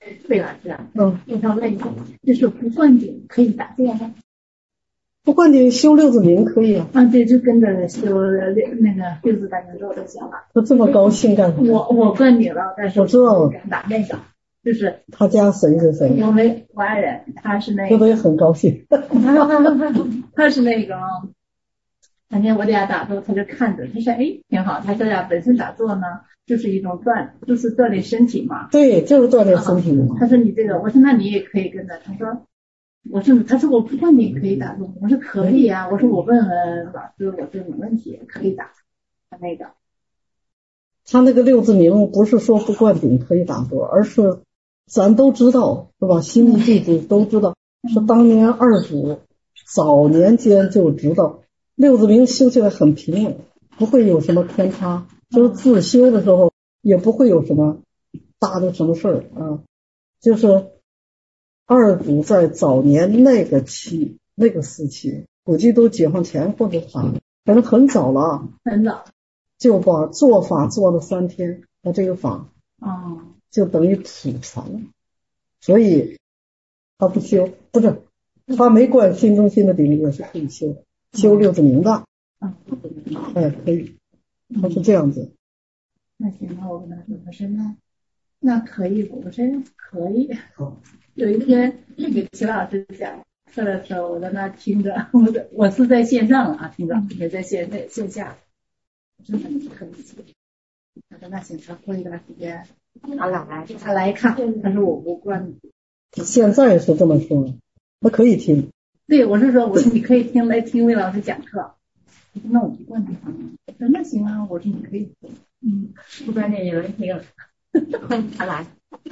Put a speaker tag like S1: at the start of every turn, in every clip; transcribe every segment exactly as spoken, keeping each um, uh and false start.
S1: 魏老师啊，嗯，我想问一下，就是不灌顶可以打坐吗？
S2: 不灌顶修六字明可以啊。
S1: 啊，对，就跟着修那个六字大明咒就行了。
S2: 他这么高兴干什么？
S1: 我我灌顶了，但是我不敢打那个，就是
S2: 他家谁谁谁？
S1: 因为我爱人他是那个，
S2: 这不也很高兴？
S1: 他是那个。反正我给他打坐，他就看着，他说：“哎，挺好。”他说呀，本身打坐呢，就是一种锻，就是锻炼身体嘛。
S2: 对，就是锻炼身体嘛。
S1: 他说：“你这个，我说那你也可以跟着。”他说：“我说，他说我不灌顶可以打坐。”我说：“可以啊。”我说：“我问问老师，我这没问题，可以打。”他那个，
S2: 他那个六字明不是说不灌顶可以打坐，而是咱都知道是吧？新密弟子都知道，是当年二祖早年间就知道。六字明修起来很平稳，不会有什么偏差，就是自修的时候也不会有什么大的什么事儿啊。就是二祖在早年那个期那个时期，估计都解放前或者啥，反正很早了，
S1: 很早
S2: 就把做法做了三天，把这个法
S1: 哦，
S2: 就等于祖传了，所以他不修，不是他没灌心中心的顶也是可以修的。修六字明的，
S1: 嗯，
S2: 哎，可以，他是这样子。
S1: 那行，那我跟他说，他说那那可以，我说可以。有一天给齐老师讲课的时候，我在那听着，我我是在线上啊听着，也在线在线下，我说那可以。他说那行，他过一段时间他来他来看，他说我不灌。
S2: 现在是这么说，那可以听。
S1: 对，我是说，我说你可以听来听魏老师讲课。我说那我不灌顶。我说那行啊，我说你可以，嗯，不灌顶也能听。他来。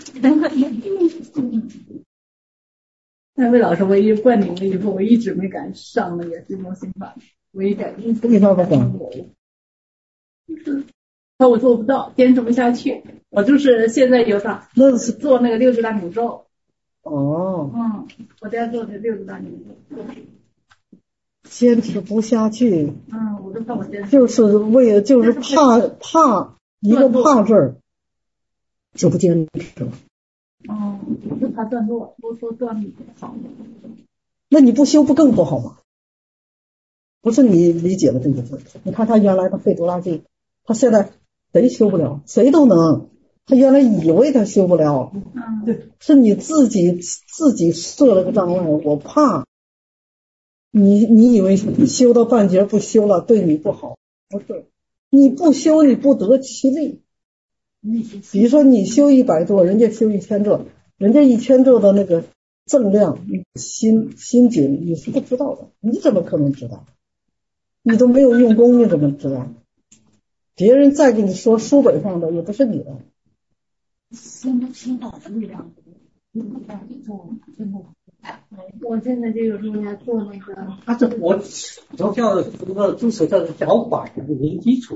S1: 那魏老师，我一灌顶了以后，我一直没敢上那个心中心法，我一敢。
S2: 为啥不敢？
S1: 就是那我做不到，坚持不下去。我就是现在有啥，
S2: 那是
S1: 做那个六字大明咒。
S2: 哦，
S1: 嗯，我在做这六字大明咒。
S2: 坚持不下去，
S1: 嗯，我都怕我坚持，
S2: 就是为了就是怕怕一个怕字儿，就不坚持了。
S1: 哦，我就怕断落，都说断不好。
S2: 那你不修不更不好吗？不是你理解了这个字，你看他原来他费多大劲，他现在谁修不了，谁都能。他原来以为他修不了，
S1: 嗯，
S2: 对，是你自己自己设了个障碍，我怕。你你以为修到半截不修了对你不好，不是，你不修你不得其利。比如说你修一百座，人家修一千座，人家一千座的那个正量心心紧你是不知道的，你怎么可能知道？你都没有用功你怎么知道？别人再跟你说书本上的也不是你的。
S1: 心中心法的力量，嗯，做真的。我现在就有时候在做那个，
S3: 他这我从小这个做手叫脚法零基础。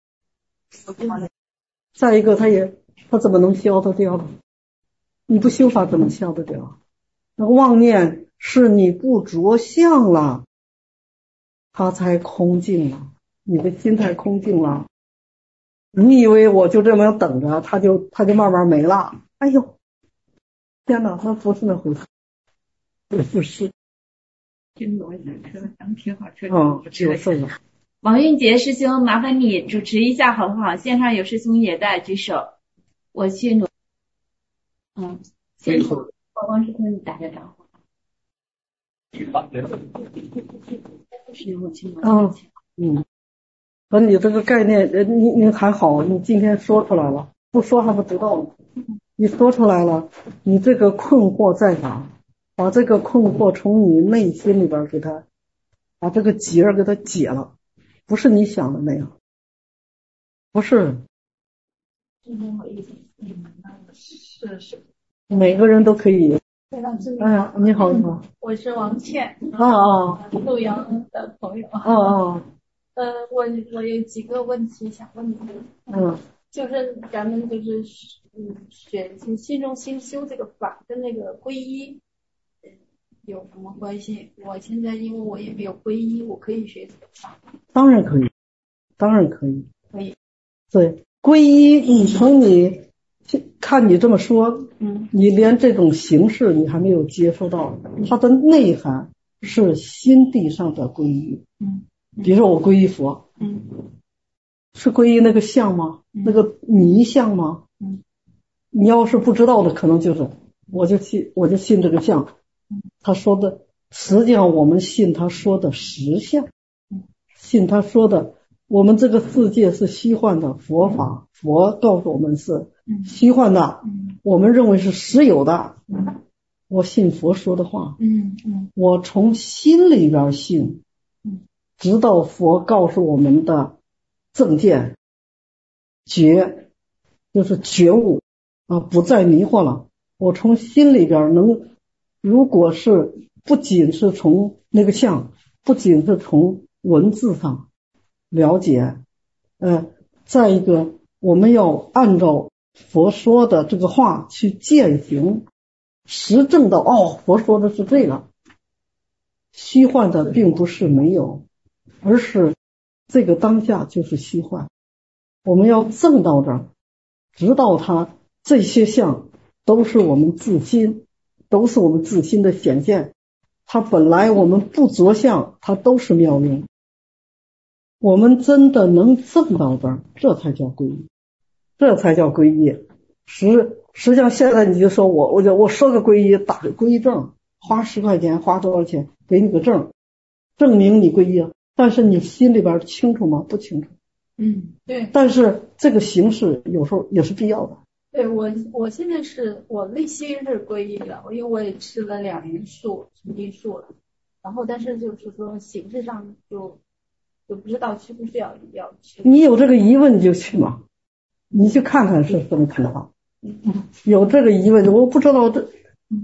S2: 再一个，他也他怎么能消得掉呢？你不修法怎么消得掉？那妄念是你不着相了，他才空净了，你的心态空净了。你以为我就这么等着，他就他就慢慢没了？哎呦，天哪，那不是那回事。不是，
S1: 听我讲课，咱们挺好车。
S2: 嗯，有事了。
S4: 王运杰师兄，麻烦你主持一下好不好？线上有师兄也在举手，我去努。嗯，先从王师兄你打个招呼。
S2: 嗯嗯，和你这个概念，你你还好，你今天说出来了，不说还不知道呢。你说出来了，你这个困惑在哪？把这个困惑从你内心里边给他，把这个结儿给他解了，不是你想的那样，不是。
S1: 是是，
S2: 每个人都可以。哎，你好，你好。
S1: 我是王倩。
S2: 啊啊。
S1: 陆阳的朋友。
S2: 啊啊。
S1: 呃，我我有几个问题想问你。
S2: 嗯。
S1: 就是咱们就是嗯学心中心修这个法跟那个皈依有什么关系？我现在因为我也没有皈依，我可以学这个法。
S2: 当然可以，当然可以。
S1: 可以。
S2: 对，皈依，你从你看你这么说，
S4: 嗯，
S2: 你连这种形式你还没有接受到，它的内涵是心地上的皈依。
S4: 嗯，
S2: 比如说我皈依佛，
S4: 嗯，
S2: 是皈依那个像吗？那个泥像吗？
S4: 嗯，
S2: 你要是不知道的，可能就是我就信我就信这个像，他说的实际上我们信他说的实相，信他说的我们这个世界是虚幻的，佛法佛告诉我们是虚幻的，我们认为是实有的，我信佛说的话，
S4: 嗯嗯，
S2: 我从心里边信，直到佛告诉我们的正见觉，就是觉悟啊，不再迷惑了。我从心里边能，如果是不仅是从那个相，不仅是从文字上了解，呃，再一个我们要按照佛说的这个话去践行，实证到哦，佛说的是这个，虚幻的并不是没有，而是这个当下就是虚幻。我们要证到这儿，直到它这些相都是我们自心，都是我们自心的显现，它本来我们不着相，它都是妙用。我们真的能证到这儿，这才叫皈依，这才叫皈依。实实际上现在你就说我我就我说个皈依，打个皈依证，花十块钱，花多少钱，给你个证，证明你皈依了。但是你心里边清楚吗？不清楚。
S1: 嗯，对。
S2: 但是这个形式有时候也是必要的。
S1: 对，我我现在是我内心是皈依的，因为我也吃了两年素纯净素了，然后但是就是说形式上就就不知道需不需要要去。
S2: 你有这个疑问你就去嘛，你去看看是什么情况。有这个疑问，我不知道这。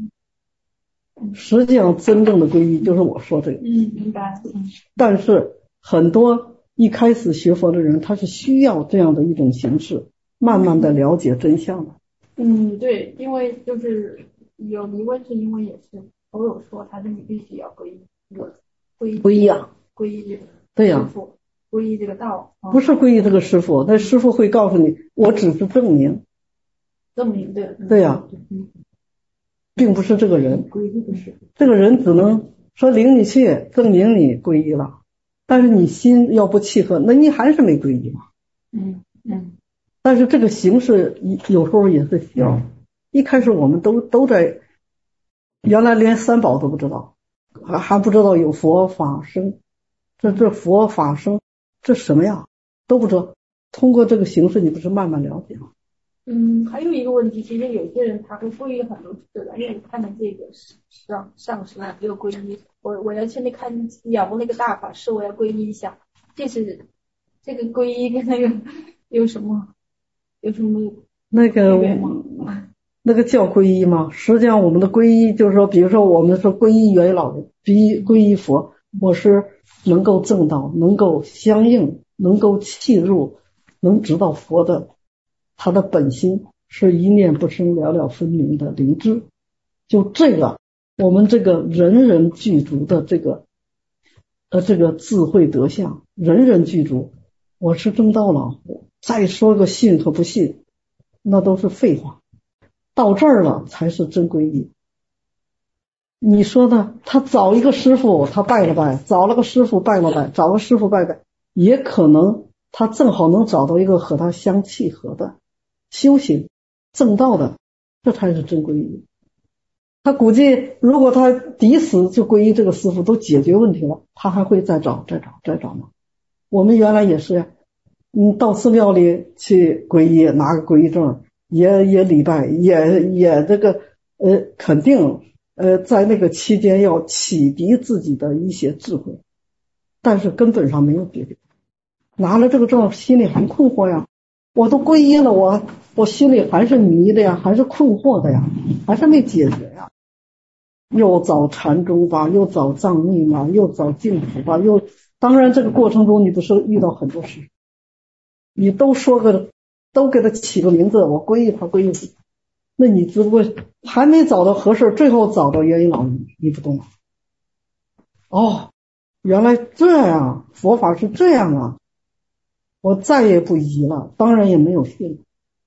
S2: 实际上真正的皈依就是我说这个。
S1: 嗯，明白。嗯。
S2: 但是很多一开始学佛的人，他是需要这样的一种形式，慢慢的了解真相的。
S1: 嗯，对，因为就是有疑问，是因为也是佛有说，他说你必须要皈依，皈依
S2: 皈依啊，
S1: 皈依这个
S2: 对呀、
S1: 师父，皈依这个道，
S2: 不是皈依这个师父，那师父会告诉你，我只是证明，
S1: 证明对，
S2: 对呀、啊，并不是这个人，
S1: 皈依不是，
S2: 这个人只能说领你去证明你皈依了，但是你心要不契合，那你还是没皈依嘛。
S1: 嗯嗯。
S2: 但是这个形式有时候也是需要。一开始我们都都在，原来连三宝都不知道，还还不知道有佛法僧，这这佛法僧这什么呀都不知道。通过这个形式，你不是慢慢了解吗？
S1: 嗯，还有一个问题，其实有些人他会皈依很多次的，因为看到这个上上师啊，就皈依，我我要去那看仰慕那个大法师，我要皈依一下，这是这个皈依跟那个有什么？有什么
S2: 那个那个叫皈依吗？实际上我们的皈依就是说，比如说我们说皈依元老人，皈皈依佛，我是能够证到，能够相应，能够契入，能知道佛的他的本心是一念不生了了分明的灵知。就这个我们这个人人具足的这个呃这个智慧德相，人人具足，我是证到了。再说个信和不信，那都是废话。到这儿了才是真皈依。你说呢？他找一个师傅，他拜了拜，找了个师傅拜了拜，找个师傅拜拜，也可能他正好能找到一个和他相契合的修行正道的，这才是真皈依。他估计如果他抵死就皈依这个师傅都解决问题了，他还会再找再找再找吗？我们原来也是呀。你到寺庙里去皈依，拿个皈依证，也也礼拜，也也这个呃肯定呃在那个期间要启迪自己的一些智慧，但是根本上没有解决。拿了这个证，心里很困惑呀，我都皈依了，我我心里还是迷的呀，还是困惑的呀，还是没解决呀。又找禅宗吧，又找藏密吧，又找净土吧，又当然这个过程中你不是遇到很多事。你都说个，都给他起个名字，我皈依他皈依他，那你只不过还没找到合适，最后找到元因老人，你不懂吗？哦，原来这样，佛法是这样啊！我再也不疑了，当然也没有信。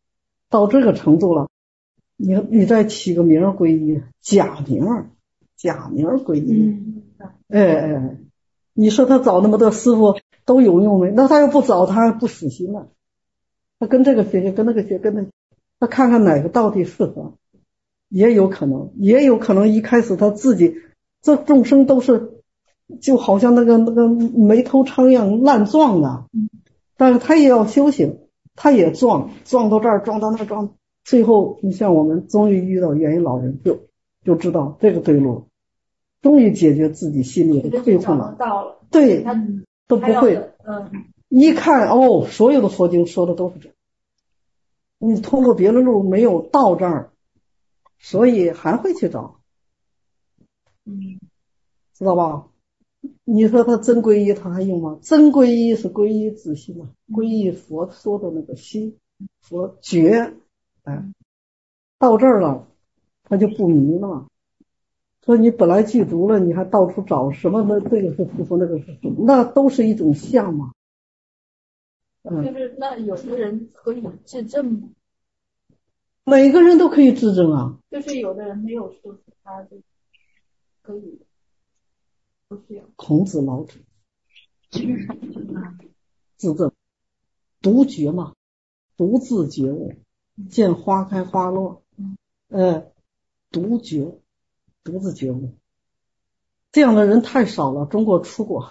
S2: 到这个程度了，你你再起个名皈依，假名假名皈依，
S1: 嗯，
S2: 哎哎，你说他找那么多师傅都有用没？那他要不找，他不死心了，他跟这个学学，跟那个学，跟那个，他看看哪个到底适合，也有可能，也有可能一开始他自己，这众生都是就好像那个那个没头苍蝇烂撞的，但是他也要修行，他也撞撞到这儿，撞到那儿，撞，最后你像我们终于遇到元音老人，就就知道这个对路，终于解决自己心里的退困了。
S1: 到了，
S2: 对，
S1: 他
S2: 都不会，
S1: 嗯，
S2: 一看哦，所有的佛经说的都是这，你通过别的路没有到这儿，所以还会去找，
S1: 嗯，
S2: 知道吧？你说他真皈依他还用吗？真皈依是皈依自心嘛，皈依佛说的那个心，佛觉，哎，到这儿了，他就不迷了嘛。说你本来具足了，你还到处找什么？那这个是师父，那个是师父，那都是一种相嘛。
S1: 嗯，就是那有的人可以治证吗？
S2: 每个人都可以治证啊。
S1: 就是有的人没有说他就可以，不是有。
S2: 孔子、老子自证，独觉嘛，独自觉悟，见花开花落，呃，独觉，独自觉悟，这样的人太少了，中国出过。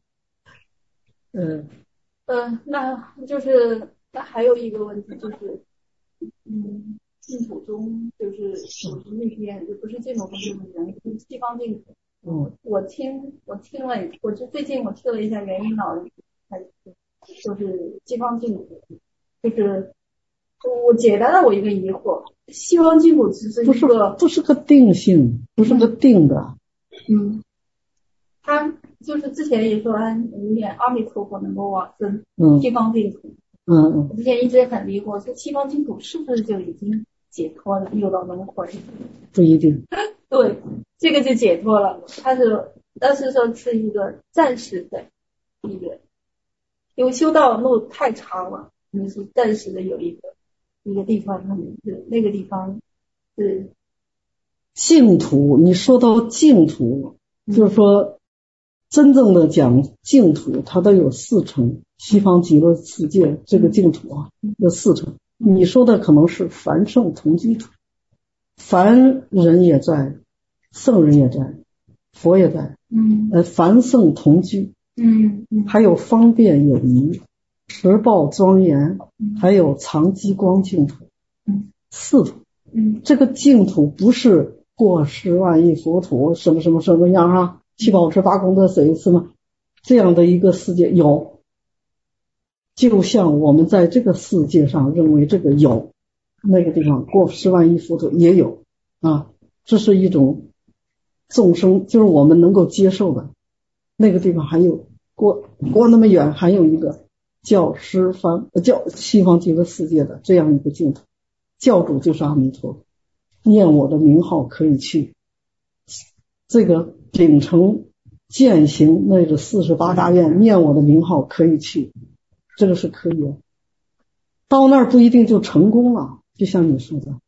S2: 嗯
S1: 呃，那就是那还有一个问题就是，嗯，净土中就是我是那边就不是这种东西的人，是西方净土。
S2: 嗯，
S1: 我听我听了，我就最近我听了一下元音老人，就是西方净土，就是我解答了我一个疑惑，西方净土只是一个
S2: 不是个定性，不是个定的。
S1: 嗯，他就是之前也说念阿弥陀佛能够往生西方净土。
S2: 嗯嗯，
S1: 我之前一直很疑惑，说西方净土是不是就已经解脱了，又到轮回？
S2: 不一定。
S1: 对，这个就解脱了。他是，但是说是一个暂时的一个，因为修道路太长了，你是暂时的有一个一个地方，那是那个地方是
S2: 净土。你说到净土，嗯、就是说真正的讲净土，它都有四层。西方极乐世界这个净土啊，有四层。你说的可能是凡圣同居土，凡人也在，圣人也在，佛也在，
S1: 嗯，
S2: 呃，凡圣同居，
S1: 嗯嗯，
S2: 还有方便有仪，持报庄严，还有常寂光净土，
S1: 嗯，
S2: 四土，
S1: 嗯，
S2: 这个净土不是过十万亿国土什么什么什么样啊，七宝池八功德水什么这样的一个世界有。就像我们在这个世界上认为这个有，那个地方过十万亿佛土也有啊，这是一种众生，就是我们能够接受的。那个地方还有过过那么远，还有一个叫十方叫西方极乐世界的这样一个净土，教主就是阿弥陀佛，念我的名号可以去。这个秉承践行那个四十八大愿，念我的名号可以去。这个是可以的，到那儿不一定就成功了，就像你说的，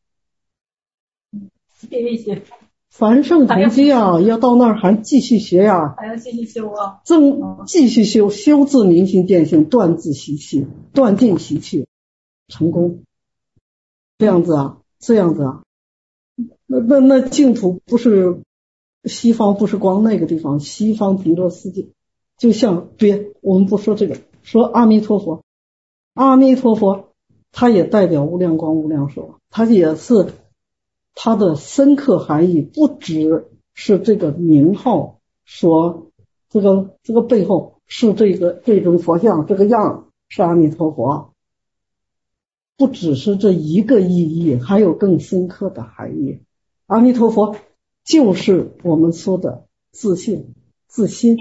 S1: 谢谢。
S2: 凡圣同居啊，要到那儿还继续学呀、啊，
S1: 还要继续修啊，
S2: 正继续修，修自明心见性，断自习气，断尽习气，成功，这样子啊，这样子啊，那那那净土不是西方，不是光那个地方，西方极乐世界，就像别我们不说这个。说阿弥陀佛，阿弥陀佛，它也代表无量光无量寿，它也是它的深刻含义，不只是这个名号，说这个这个背后是这个这种佛像，这个样是阿弥陀佛，不只是这一个意义，还有更深刻的含义。阿弥陀佛就是我们说的自信、自心。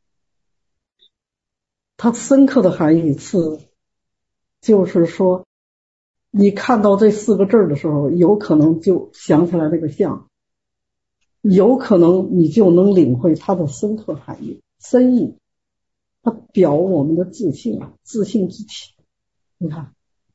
S2: 它深刻的含义是，就是说，你看到这四个字的时候，有可能就想起来那个像，有可能你就能领会它的深刻含义、深意。它表我们的自信，自信之体。你看，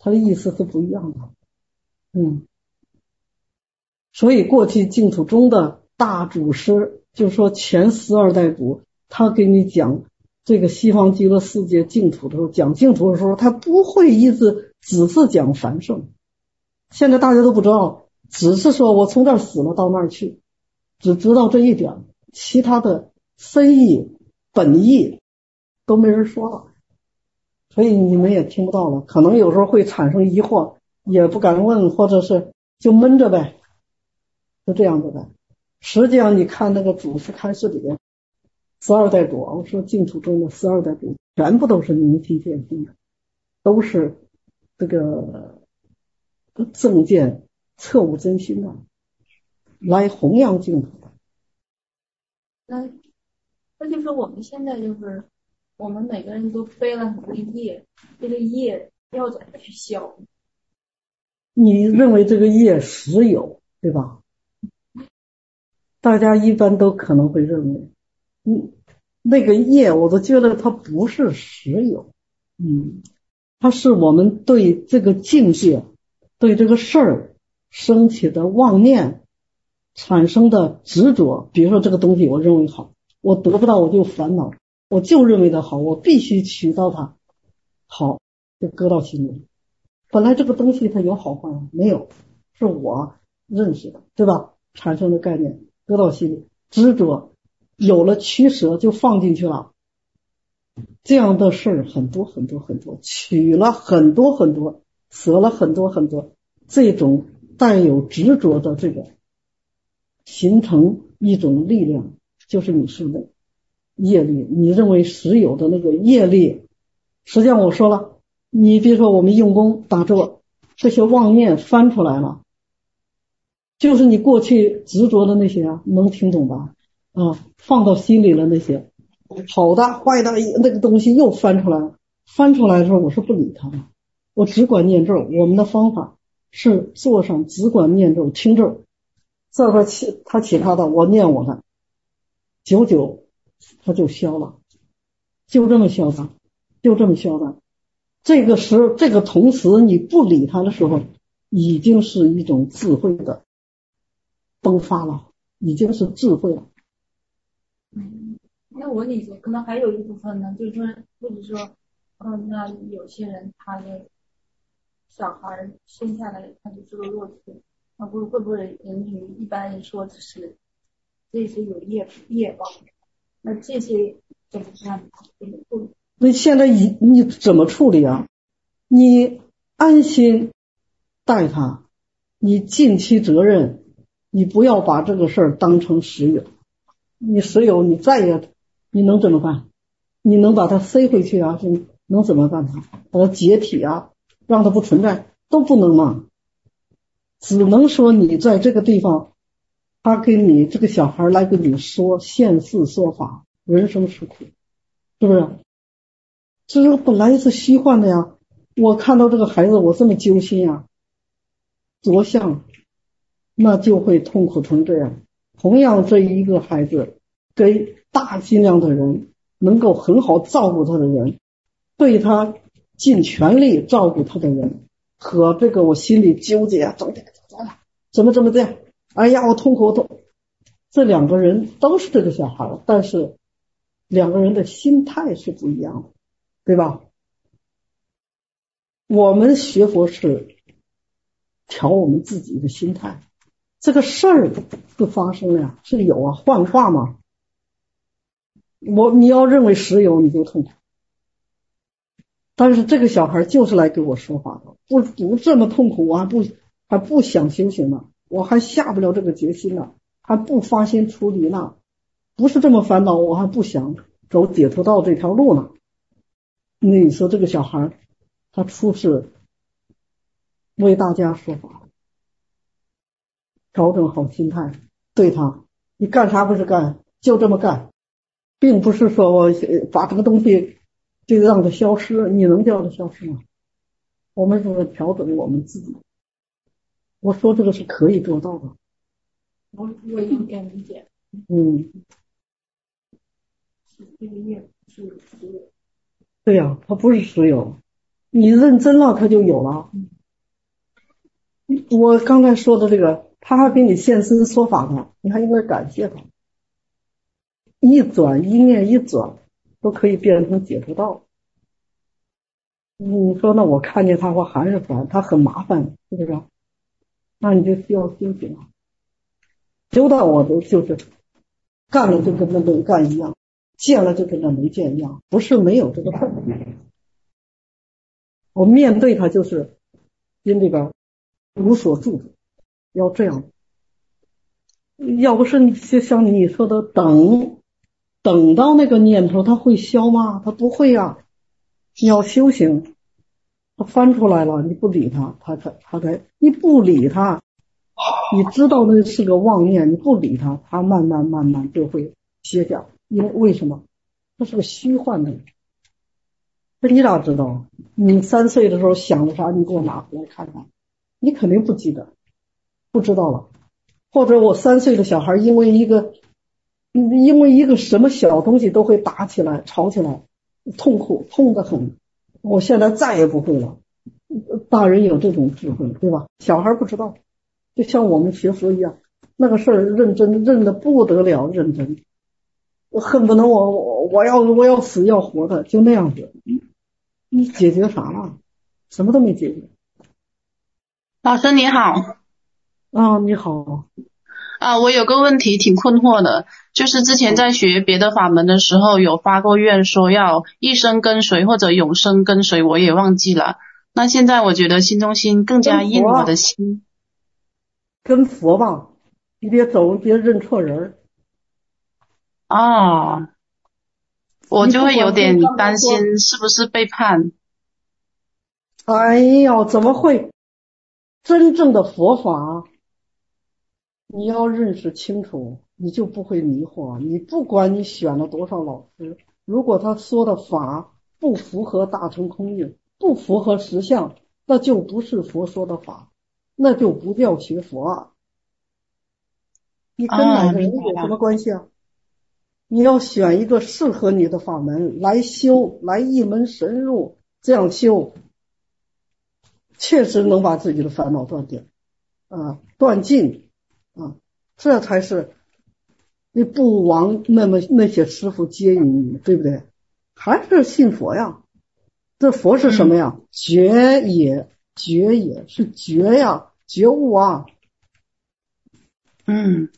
S2: 它的意思是不一样的。嗯，所以过去净土宗的大祖师，就是说前十二代祖，他给你讲这个西方极乐世界净土的时候，讲净土的时候，他不会一直只是讲凡圣。现在大家都不知道，只是说我从这儿死了到那儿去，只知道这一点，其他的深意本意都没人说了，所以你们也听不到了。可能有时候会产生疑惑，也不敢问，或者是就闷着呗，就这样子的。实际上你看那个祖师开示里边，十二代祖，我说净土中的十二代祖全部都是明心见性的，都是这个正见彻悟真心的，来弘扬净土的。
S1: 那那就是我们现在就是我们每个人都背了很多业，这个业要怎么去消？
S2: 你认为这个业实有，对吧？大家一般都可能会认为，嗯，那个业我都觉得它不是实有，嗯，它是我们对这个境界，对这个事儿升起的妄念产生的执着。比如说这个东西我认为好，我得不到我就烦恼，我就认为它好，我必须取到它好，就搁到心里。本来这个东西它有好坏吗？没有，是我认识的，对吧？产生的概念搁到心里，执着有了取舍就放进去了。这样的事很多很多很多，取了很多很多，舍了很多很多，这种带有执着的这个形成一种力量，就是你说的业力，你认为实有的那个业力。实际上我说了，你比如说我们用功打坐，这些妄念翻出来了，就是你过去执着的那些啊，能听懂吧？啊，放到心里了那些好的坏的那个东西又翻出来了，翻出来的时候我是不理它的，我只管念咒。我们的方法是坐上只管念咒听咒，这边其他其他的我念我的，久久它就消了，就这么消的，就这么消的。这个时这个同时你不理它的时候，已经是一种智慧的迸发了，已经是智慧了。
S1: 嗯，那我理解可能还有一部分呢，就是说，或者说，嗯，那有些人他的小孩生下来他就是个弱智，那会会不会人与一般人说这是这是有业业报？那这些怎么办？怎么处理？
S2: 那现在你你怎么处理啊？你安心待他，你尽其责任，你不要把这个事儿当成实有。你实有，你再也你能怎么办？你能把它塞回去啊？你能怎么办？把它解体啊，让它不存在都不能嘛。只能说你在这个地方，他给你这个小孩来跟你说现世说法，人生是苦，是不是？这个本来是虚幻的呀，我看到这个孩子我这么揪心呀，着相，那就会痛苦成这样。同样这一个孩子给大尽量的人能够很好照顾他的人，对他尽全力照顾他的人，和这个我心里纠结啊，怎么怎么怎么这样，哎呀我痛苦我痛，这两个人都是这个小孩，但是两个人的心态是不一样的，对吧？我们学佛是调我们自己的心态，这个事儿是发生了呀，是有啊，幻化嘛。我你要认为实有你就痛苦，但是这个小孩就是来给我说话的，不不这么痛苦，我还不还不想修行呢，我还下不了这个决心呢，还不发心出离呢，不是这么烦恼，我还不想走解脱道这条路呢。那你说这个小孩他出世为大家说法，调整好心态对他，你干啥不是干，就这么干，并不是说我把这个东西就让它消失，你能叫它消失吗？我们是调整我们自己，我说这个是可以做到的。
S1: 我我有点理解。
S2: 嗯，
S1: 这个业是实有。
S2: 对呀、啊，它不是实有， 你认真了它就有了。我刚才说的这个，他还给你现身说法呢，你还应该感谢他。一转一念一转都可以变成解脱道。你说那我看见他我还是烦，他很麻烦，是不是？那你就需要修行了。修道我都就是干了就跟那没干一样，见了就跟那没见一样，不是没有这个事儿。我面对他就是心里边无所住，要这样。要不是你就像你说的等等到那个念头，他会消吗？他不会啊。你要修行，他翻出来了，你不理他，他才他才你不理他，你知道那是个妄念，你不理他，他慢慢慢慢就会歇下。因为为什么？它是个虚幻的。那你咋知道？你三岁的时候想的啥？你给我拿回来看看，你肯定不记得，不知道了。或者我三岁的小孩因为一个因为一个什么小东西都会打起来吵起来，痛苦痛得很，我现在再也不会了。大人有这种智慧，对吧？小孩不知道，就像我们学佛一样，那个事儿认真认得不得了，认真，我恨不能我我要我要死要活的，就那样子。你解决啥了？什么都没解决。
S5: 老师你好。
S2: 啊，你好。
S5: 啊，我有个问题挺困惑的，就是之前在学别的法门的时候有发过愿说要一生跟随或者永生跟随，我也忘记了。那现在我觉得心中心更加应我的心。
S2: 跟佛吧，你别走，别认错人。
S5: 哦，我就会有点担心是不是背叛。
S2: 哎呀，怎么会？真正的佛法你要认识清楚，你就不会迷惑。你不管你选了多少老师，如果他说的法不符合大乘空运，不符合实相，那就不是佛说的法，那就不叫学佛啊。你跟哪个人有什么关系啊？你要选一个适合你的法门来修，来一门深入，这样修确实能把自己的烦恼断掉啊，断尽啊，这才是你不枉那么那些师傅接引你，对不对？还是信佛呀。这佛是什么呀？嗯、觉也，觉也是觉呀，觉悟啊。
S5: 嗯，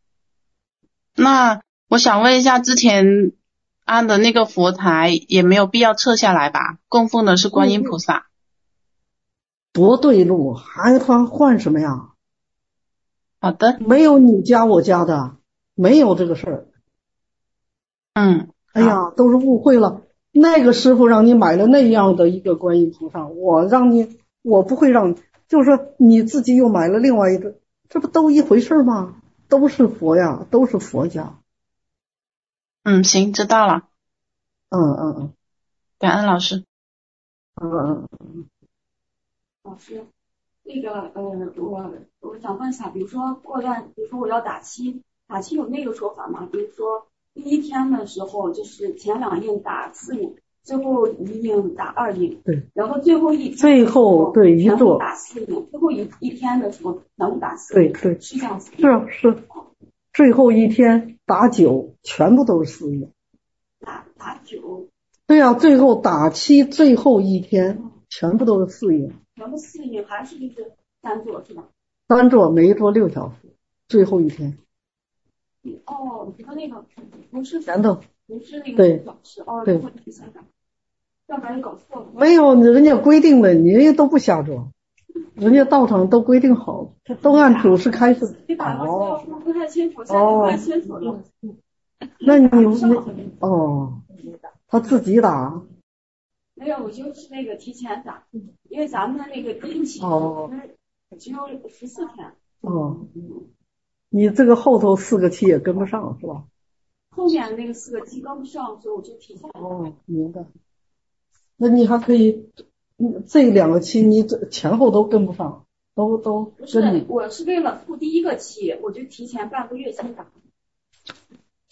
S5: 那我想问一下，之前安的那个佛台也没有必要撤下来吧？供奉的是观音菩萨。
S2: 不对路，还他换什么呀？
S5: 好的，
S2: 没有你家我家的，没有这个事儿。
S5: 嗯，
S2: 哎呀，都是误会了。那个师傅让你买了那样的一个观音菩萨，我让你，我不会让，就是说你自己又买了另外一个，这不都一回事吗？都是佛呀，都是佛家。
S5: 嗯，行，知道了。
S2: 嗯嗯嗯，
S5: 感恩老师。
S2: 嗯嗯嗯。
S6: 老师，那个呃，我我想问一下，比如说过段，比如说我要打七，打七有那个说法吗？比如说第一天的时候，就是前两印打四印，最后一印打二印，
S2: 对，
S6: 然后最后一
S2: 最后对一座
S6: 打四印，最后一一天的时候全部打四
S2: 印，对对，
S6: 是这样子。
S2: 是是，最后一天打九，全部都是四印。
S6: 打打九。
S2: 对呀、啊，最后打七，最后一天全部都是四印。
S6: 全部四印还是就是三座是吧？
S2: 三座，每一座六小时，最后一天。
S6: 哦，你说那个不是
S2: 前头，
S6: 不是那个六小时，哦，
S2: 对，
S6: 要不然搞错了。
S2: 没有，人家规定的，人家都不瞎做，人家道场都规定好，都按主持开始。
S6: 你打过去，我不太清楚，现在不太清楚了。
S2: 那你你哦，他自己打。
S6: 没有，我就是那个提前打，因为咱们的那个定期
S2: 哦
S6: 只有十四天。
S2: 哦，你这个后头四个期也跟不上是吧？
S6: 后面那个四个期跟不上，所以我就提前。
S2: 哦，明白。那你还可以，这两个期你前后都跟不上，都都跟你。
S6: 不是，我是为了付第一个期，我就提前半个月先打。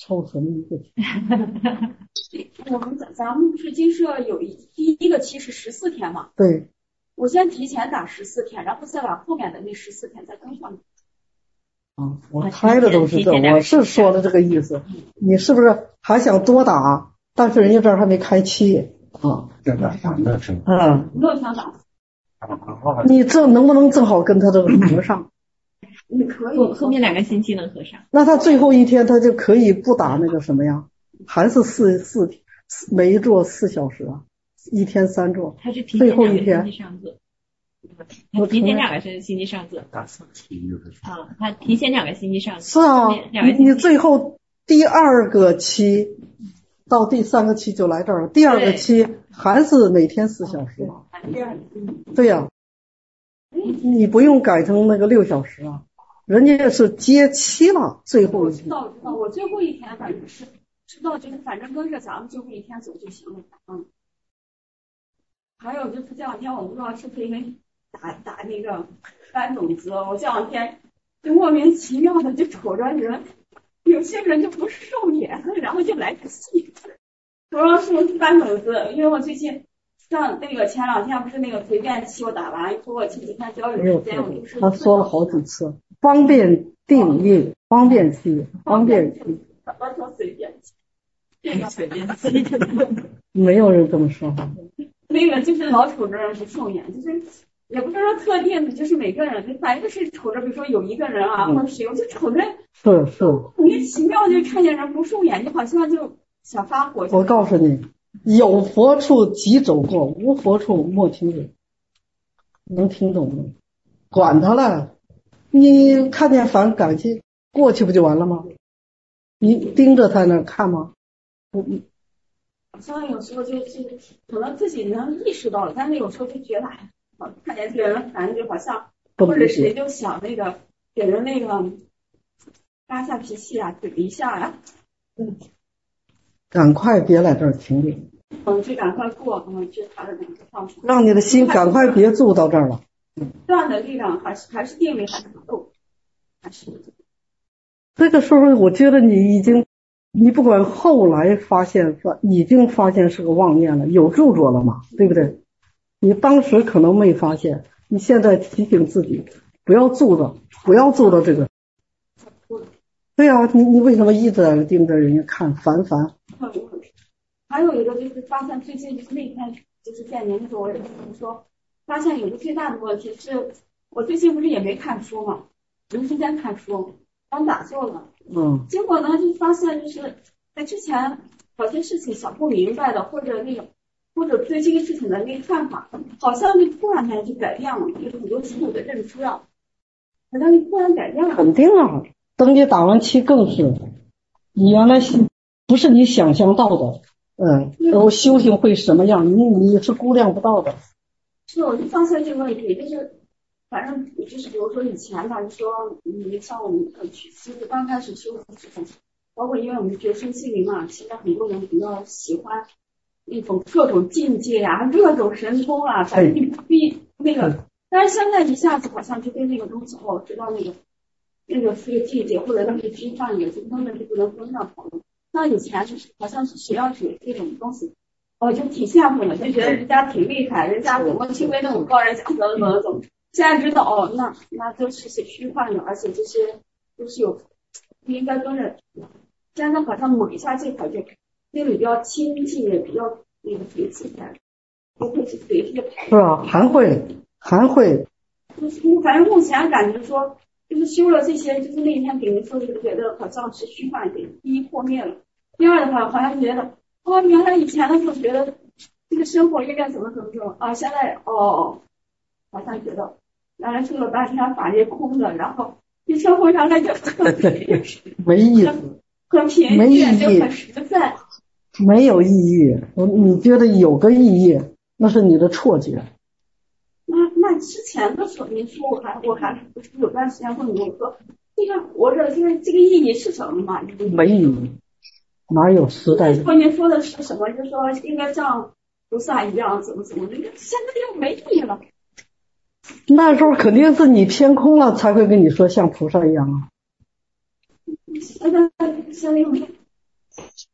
S2: 超神一个。
S6: 我们咱咱们不是金社有一第一个期是十四天嘛？
S2: 对。
S6: 我先提前打十四天，然后再把后面的那十四天再跟上。
S2: 啊，我猜的都是这，我是说的这个意思。你是不是还想多打？但是人家这儿还没开期啊。
S3: 这个反的是。
S2: 嗯。
S6: 没有想打。
S2: 你这能不能正好跟他这个合上？
S6: 你可以。
S4: 后后面两个星期能合上。
S2: 那他最后一天他就可以不打那个什么呀？还是四四每一座四小时啊？一天三座。
S4: 他是提前两个星期上座。他提前两个星期上座。
S3: 打四期就是。
S4: 啊，他提前两个星期上
S2: 座。是啊，你你最后第二个期到第三个期就来这儿了，第二个期还是每天四小时啊。对呀、啊，你不用改成那个六小时啊，人家是接期了，最后一天。
S6: 知道知道，我最后一天反正是知道，就是反正跟着咱们最后一天走就行了。嗯。还有就是这两天我不知道是不是因为打打那个搬种子，我这两天就莫名其妙的就瞅着人，有些人就不受眼，然后就来个戏。我说是不是搬种子？因为我最近上那个前两天不是那个随便期我打完以后，我前几天交流时间我就是
S2: 他说了好几次，方便定义，方便期，方便期。
S6: 怎么说随便期？这个随便期。
S2: 没有人这么说话。
S6: 那个就是老瞅着人不顺眼，就是也不是说特定的，就是每个人，反正是瞅着，比如说有一个人啊，嗯、或者谁，我就瞅着
S2: 是是莫
S6: 名其妙就看见人不顺眼，就好像就想发火。
S2: 我告诉你，有佛处即走过，无佛处莫停留。能听懂吗？管他了，你看见反感去过去不就完了吗？你盯着他那看吗？不。
S6: 好像有时候就就可能自己能意识到了，但是有时候就觉得，哎，看见这个人烦，就好像或者谁就想那个给人那个发下脾气啊，怼一下呀、啊。嗯，
S2: 赶快别来这儿停留。
S6: 嗯，就赶快过，嗯，就他的那个放出。
S2: 让你的心赶快别住到这儿了。
S6: 断的力量还是还是定力还是不够，还是。
S2: 这个时候我觉得你已经。你不管后来发现已经发现是个妄念了，有著作了嘛，对不对？你当时可能没发现，你现在提醒自己不要住着，不要住着这个。对啊，你你为什么一直在盯着人家看烦烦？
S6: 还有一个就是发现最近就是那天就是见您的时候，我也跟您说，发现有个最大的问题是，我最近不是也没看书嘛，没时间看书。刚打坐了，
S2: 嗯，
S6: 结果呢，就发现就是在之前有些事情想不明白的，或者那个，或者对这个事情的那个看法，好像就突然间就改变了，就是很多事情的认知啊，好像就突然改变了。
S2: 肯定啊，等你打完期更是，你原来不是你想象到的，嗯，然后修行会什么样，你你是估量不到的。
S6: 是，我就发现这个问题，就是。反正就是比如说以前吧，就说你像我们去，其实刚开始修的时候，包括因为我们学生心灵嘛，现在很多人比较喜欢那种各种境界啊、各种神通啊，反正你不必那个。但是现在一下子好像就对那个东西，哦，知道那个那个是个境界，或者那个虚幻也就根本就不能跟上讨论。像以前就是好像是谁要学这种东西，哦，就挺羡慕的，就觉得人家挺厉害，人家怎么去为那种高人讲怎么怎么怎么。现在知道哦，那那都是些虚幻的，而且这些都是有不应该跟着。现在好像抹一下这块就心里比较清净，也比较那个随自然，不会是随这个。
S2: 是啊，还会还会。
S6: 就是反正目前感觉说，就是修了这些，就是那天给您说的，觉得好像是虚幻给第一破灭了。第二的话，好像觉得哦，原来以前的时候觉得这个生活应该怎么怎么怎么啊，现在哦，好像觉得。原来修了半天法界空的，然后这生活上来就特别
S2: 没意思，
S6: 很平静，就很实在，
S2: 没有意义。你觉得有个意义，那是你的错觉。
S6: 那那之前的时候，您说我还我还不是有段时间问你，我说这个活着就是这个意义是什么嘛？
S2: 没意义，哪有时代？
S6: 说您说的是什么？就是说应该像菩萨一样，怎么怎么的？现在就没意义了。
S2: 那时候肯定是你偏空了，才会跟你说像菩萨一样啊。
S6: 现在现在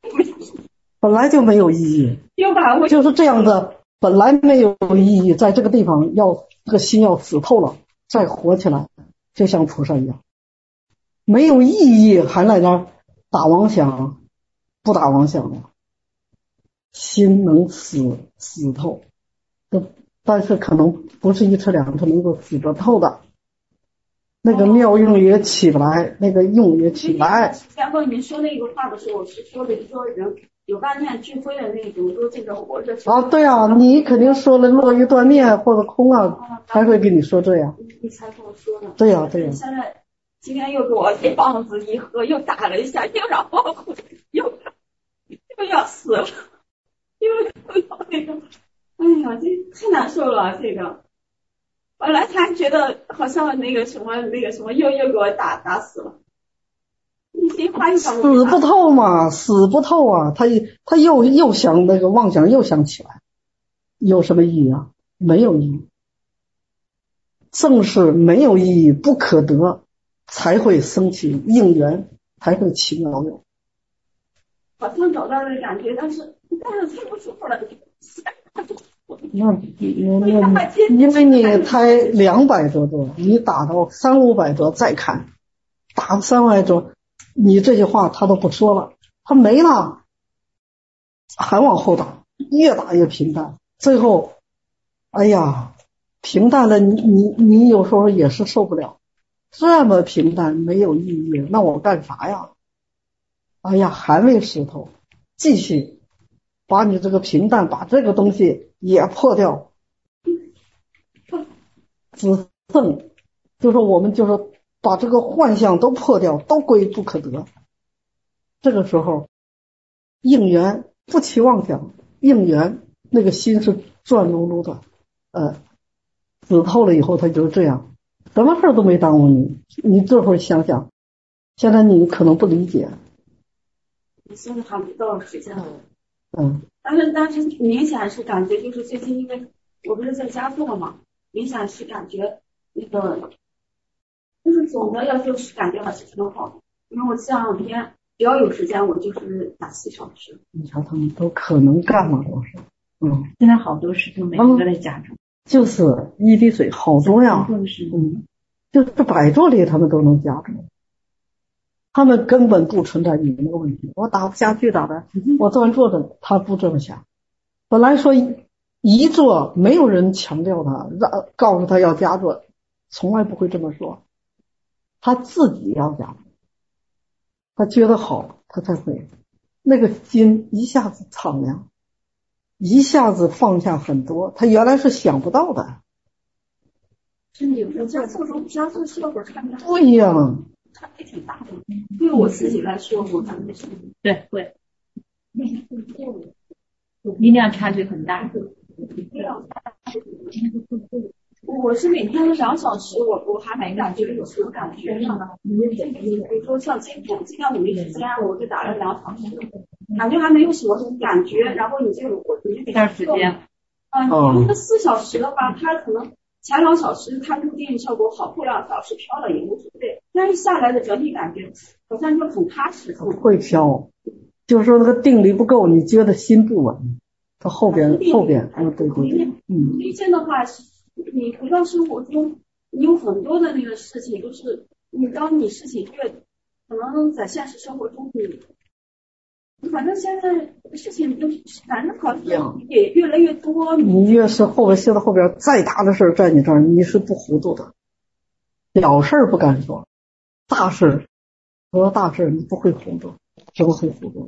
S2: 本来就没有意义，
S6: 又把我
S2: 就是这样的，本来没有意义，在这个地方要这个心要死透了，再活起来，就像菩萨一样，没有意义还在那打妄想，不打妄想了，心能死死透，但是可能不是一次两次能够死得透的。那个妙用也起来，那个用也起来。
S6: 然后你说那个话的时候，我是说的说人有万念俱灰的那种，说这个活着。
S2: 啊，对啊，你肯定说了落于断灭或者空啊，才会跟你说这样。
S6: 你才跟我说的。
S2: 对呀、啊，对呀、啊。
S6: 现在今天又给我一棒子一喝，又打了一下，又让我又又要死了，又又要那个，哎呀，这太难受了，这个。本来他觉得好像那个什么那个什么又又给我打打死了，你这话又
S2: 死不透嘛，死不透啊！他他又又想那个妄想又想起来，有什么意义啊？没有意义，正是没有意义不可得，才会升起应缘，才会起妙用。
S6: 好像找到了感觉，但是但是太不舒服了。
S2: 那那那，因为你才两百多多，你打到三五百多再看，打到三百多，你这些话他都不说了，他没了，还往后打，越打越平淡，最后，哎呀，平淡了，你你你有时候也是受不了，这么平淡没有意义，那我干啥呀？哎呀，还没石头，继续。把你这个平淡，把这个东西也破掉，只剩就说我们就说把这个幻象都破掉，都归不可得。这个时候应缘不起妄想，应缘那个心是转噜噜的，呃，死透了以后，他就是这样，什么事都没耽误你。你这会儿想想，现在你可能不理解，
S6: 你现在还不到时间了。
S2: 嗯，
S6: 但是但是明显是感觉就是最近因为我不是在家做嘛，明显是感觉那个就是总的要就是感觉还是挺好的，因为我这两天只要有时间我就是打四小时。
S2: 你瞧他们都可能干嘛都是，嗯，
S4: 现在好多事都每个都在家中，
S2: 就是一滴水好多呀，嗯，就是百座里他们都能夹住。他们根本不存在你那个问题，我打不下去咋的？我专坐着，他不这么想。本来说一坐，没有人强调他，让告诉他要夹坐，从来不会这么说。他自己要夹，他觉得好，他才会。那个心一下子敞亮，一下子放下很多，他原来是想不到的。
S6: 是有时候加速中加速效果看着
S2: 对呀。
S6: 差别挺大的，对我自己来说，我感觉是
S4: 对会，力量差距很大。
S6: 我是每天两小时，我我还没感觉有什么感觉呢。比如说像今天，今天我没时间，我就打了两小时，感觉还没有什么感觉。然后你就我你就给他
S4: 时间，
S6: 嗯，你那个四小时的话，它可能前两小时它录电效果好，后两小时飘了也无所谓。但是下来的整体感觉好像就很踏实。
S2: 不会飘，就是说那个定力不够，你觉得心不稳。它后边后边，嗯，对对对，嗯。
S6: 推荐的话，你回到生活中，你有很多的那个事情都是，你当你事情越可能在现实生活中你，反正现在事情都反正好像也越来越多。
S2: 你越是后边现在后边再大的事在你这儿，你是不糊涂的。小事不敢说，大事说大事你不会糊涂，怎么会糊涂？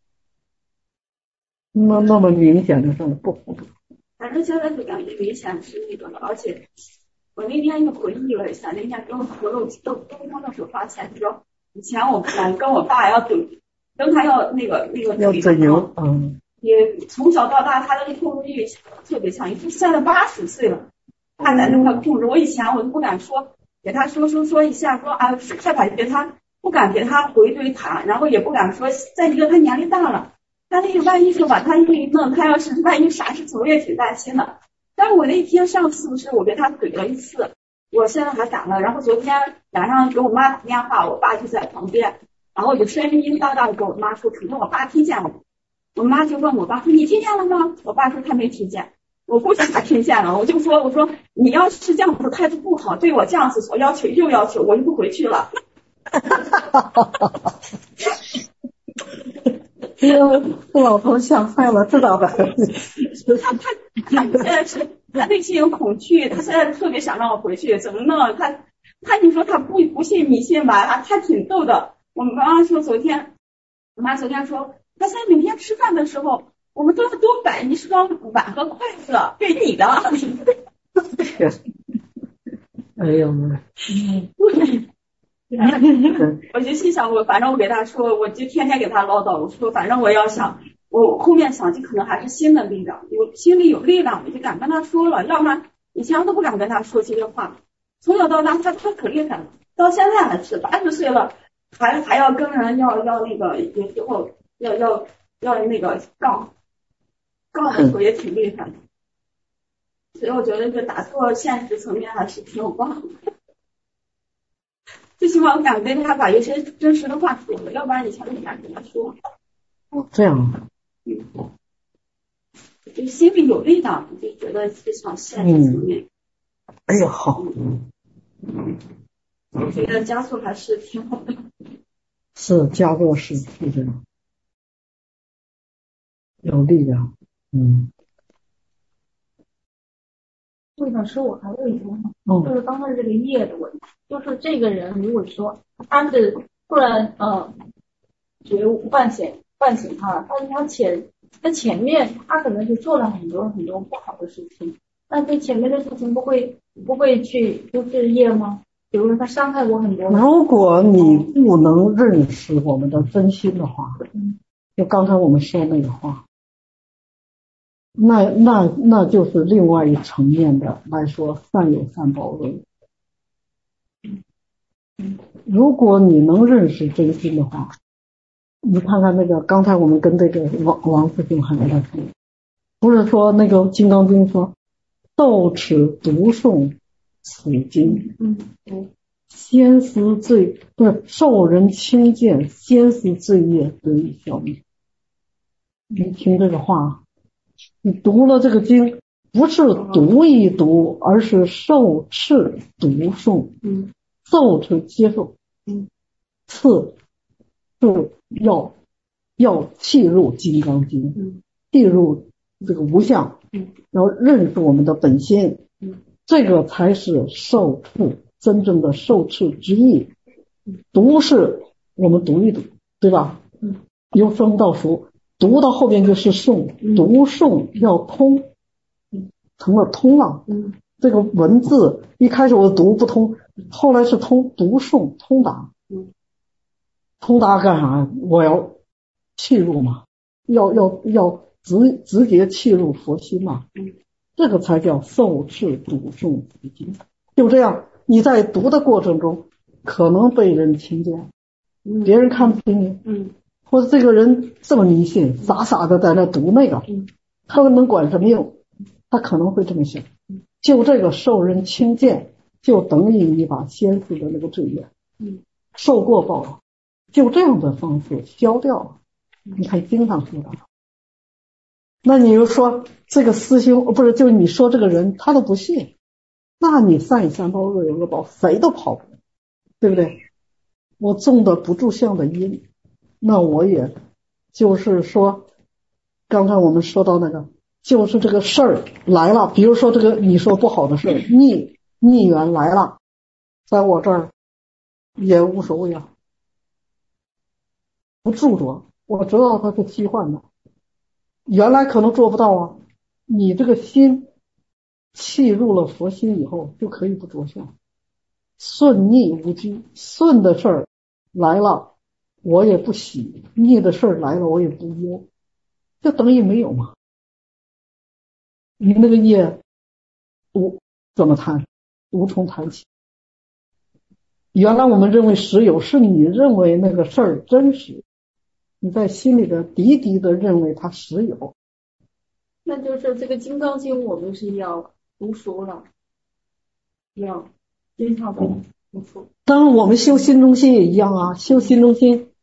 S2: 那那么明显的事不糊涂。
S6: 反正现在就感觉明显是那个了，而且我那天又回忆了一下，那天跟我朋友都沟通的时候发现，说以前我们跟我爸要怼，跟他要那个那个
S2: 要嘴牛，嗯，
S6: 也从小到大他的控制欲特别强，现在八十岁了，他在那块控制。我以前我都不敢说，给他说说说一下，说啊太感觉他不敢给他回怼他，然后也不敢说，再一个他年龄大了。他那个万一说把他一弄，他要是万一啥事情，我也挺担心的。但是我那天上次不是我给他怼了一次，我现在还打了。然后昨天晚上给我妈打电话，我爸就在旁边， 然后我就声音大大的跟我妈说，可能我爸听见了。我妈就问我爸说你听见了吗？我爸说他没听见。我估计他听见了，我就说我说你要是这样子态度不好，对我这样子所要求又要求，我就不回去了。
S2: 这老头吓坏了，知道吧？
S6: 他他他现在是他内心有恐惧，他现在特别想让我回去，怎么弄？他他你说他不不信迷信吧？他他挺逗的。我们妈妈说昨天，我妈昨天说，他现在每天吃饭的时候，我们都要多摆一双碗和筷子给你的。
S2: 哎呦，
S6: 嗯。我就心想，我反正我给他说，我就天天给他唠叨，我说反正我要想，我后面想就可能还是新的力量，有心里有力量，我就敢跟他说了，要不然以前都不敢跟他说这些话。从小到大他他可厉害了，到现在还是八十岁了，还还要跟人要要那个，有时候要要要那个杠杠的时候也挺厉害的。所以我觉得这打破现实层面还是挺有帮助的。最起码我敢跟他把一些真实的话说了，要不然以前都不敢跟他说。
S2: 哦，这样。
S6: 嗯，就心里有力量，就觉得至少现实层面。
S2: 嗯、哎呀，好。
S6: 嗯，我觉得加速还是挺好的。
S2: 是加速是是这样，有力量。嗯。
S1: 魏老师，我还有一个问题，就是刚才这个业的问题，就是这个人如果说他是突然呃觉悟唤醒唤醒他了，但是他前在前面他可能是做了很多很多不好的事情，但是前面的事情不会不会去就是业吗？比如说他伤害过很多人。
S2: 如果你不能认识我们的真心的话，嗯、就刚才我们说那个话。那那那就是另外一层面的来说，善有善报论。如果你能认识真心的话，你看看那个刚才我们跟这个王王师兄还在说，不是说那个《金刚经》说受持读诵此经，
S1: 嗯嗯，
S2: 先思罪不是受人轻贱，先思罪业得以消灭。你听这个话。你读了这个经，不是读一读，而是受持读诵，
S1: 嗯，
S2: 受持接受，
S1: 嗯，
S2: 次是要要契入金刚经，
S1: 嗯，
S2: 契入这个无相，
S1: 嗯，
S2: 然后认识我们的本心，
S1: 嗯，
S2: 这个才是受持真正的受持之意。读是我们读一读，对吧？
S1: 嗯，
S2: 由生到熟。读到后边就是诵，读诵要通，成了通了。
S1: 嗯，
S2: 这个文字一开始我读不通，后来是通，读诵通达。
S1: 嗯，
S2: 通达干啥？我要契入嘛，要要要直直接契入佛心嘛。
S1: 嗯，这
S2: 个才叫受持读诵此经。就这样，你在读的过程中，可能被人听见，
S1: 嗯、
S2: 别人看不起你。
S1: 嗯。
S2: 或者这个人这么迷信，傻傻的在那读那个，他能管什么用？他可能会这么想，就这个受人轻贱，就等于你把先世的那个罪业，受过报了，就这样的方式消掉了。你看经常说的。那你就说这个师兄不是，就你说这个人他都不信，那你善有善报，恶有恶报，谁都跑不了，对不对？我种的不住相的因。那我也就是说，刚才我们说到那个，就是这个事儿来了，比如说这个你说不好的事儿，逆逆缘来了，在我这儿也无所谓啊，不执着，我知道它是虚幻的，原来可能做不到啊，你这个心契入了佛心以后，就可以不着相，顺逆无拘，顺的事儿来了。我也不喜，逆的事儿来了我也不忧，就等于没有嘛。你那个业无怎么谈？无从谈起。原来我们认为实有，是你认为那个事儿真实，你在心里的滴滴的认为它实有。
S1: 那就是这个《金刚经》，我们是要读熟了，要经常的读熟。
S2: 当然，我们修心中心也一样啊，修心中心。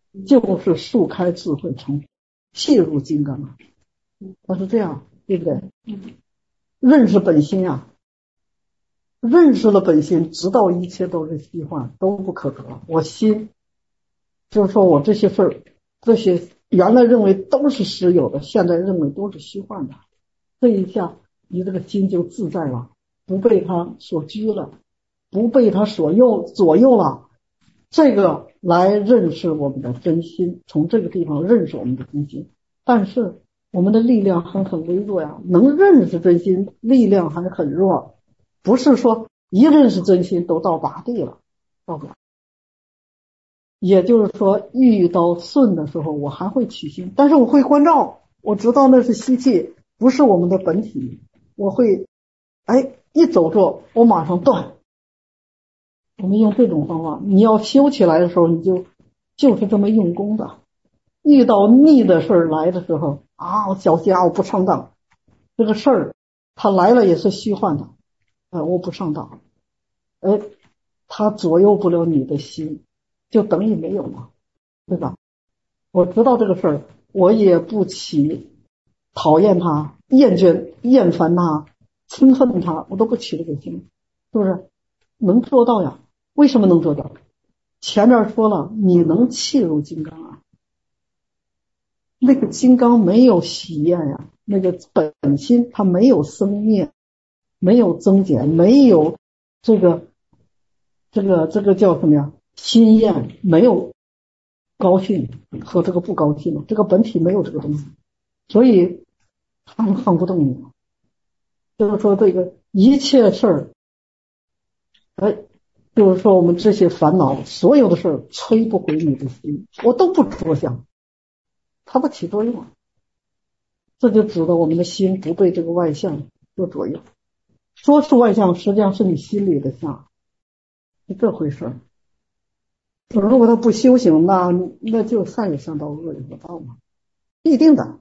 S2: 就是树开智慧成，契入金刚啊，它是这样，对不对？认识本心啊，认识了本心，知道一切都是虚幻，都不可得。我心就是说我这些事儿，这些原来认为都是实有的，现在认为都是虚幻的。这一下你这个心就自在了，不被它所拘了，不被它所右左右了。这个来认识我们的真心，从这个地方认识我们的真心。但是我们的力量还很微弱呀，能认识真心，力量还很弱。不是说一认识真心都到拔地了，到不了。也就是说，遇到顺的时候，我还会起心，但是我会关照，我知道那是习气，不是我们的本体。我会，哎，一走错，我马上断。我们用这种方法，你要修起来的时候，你就就是这么用功的。遇到逆的事儿来的时候啊，我小心啊，我不上当。这个事儿它来了也是虚幻的，呃，我不上当，哎，它左右不了你的心，就等于没有了，对吧？我知道这个事儿，我也不起讨厌它、厌倦、厌烦它、嗔恨它，我都不起这个心，是不是？能做到呀？为什么能做到？前面说了，你能契入金刚啊。那个金刚没有喜厌呀，那个本心它没有生灭，没有增减，没有这个这个这个叫什么呀？心厌，没有高兴和这个不高兴，这个本体没有这个东西，所以它撼不动你。就是说这个一切事儿，哎，就是说我们这些烦恼，所有的事儿摧不回你的心，我都不着相。它不起作用，这就指的我们的心不被这个外相所左右。说是外相，实际上是你心里的相，是这回事儿。如果他不修行，那那就善有善道，恶有恶道嘛，必定的。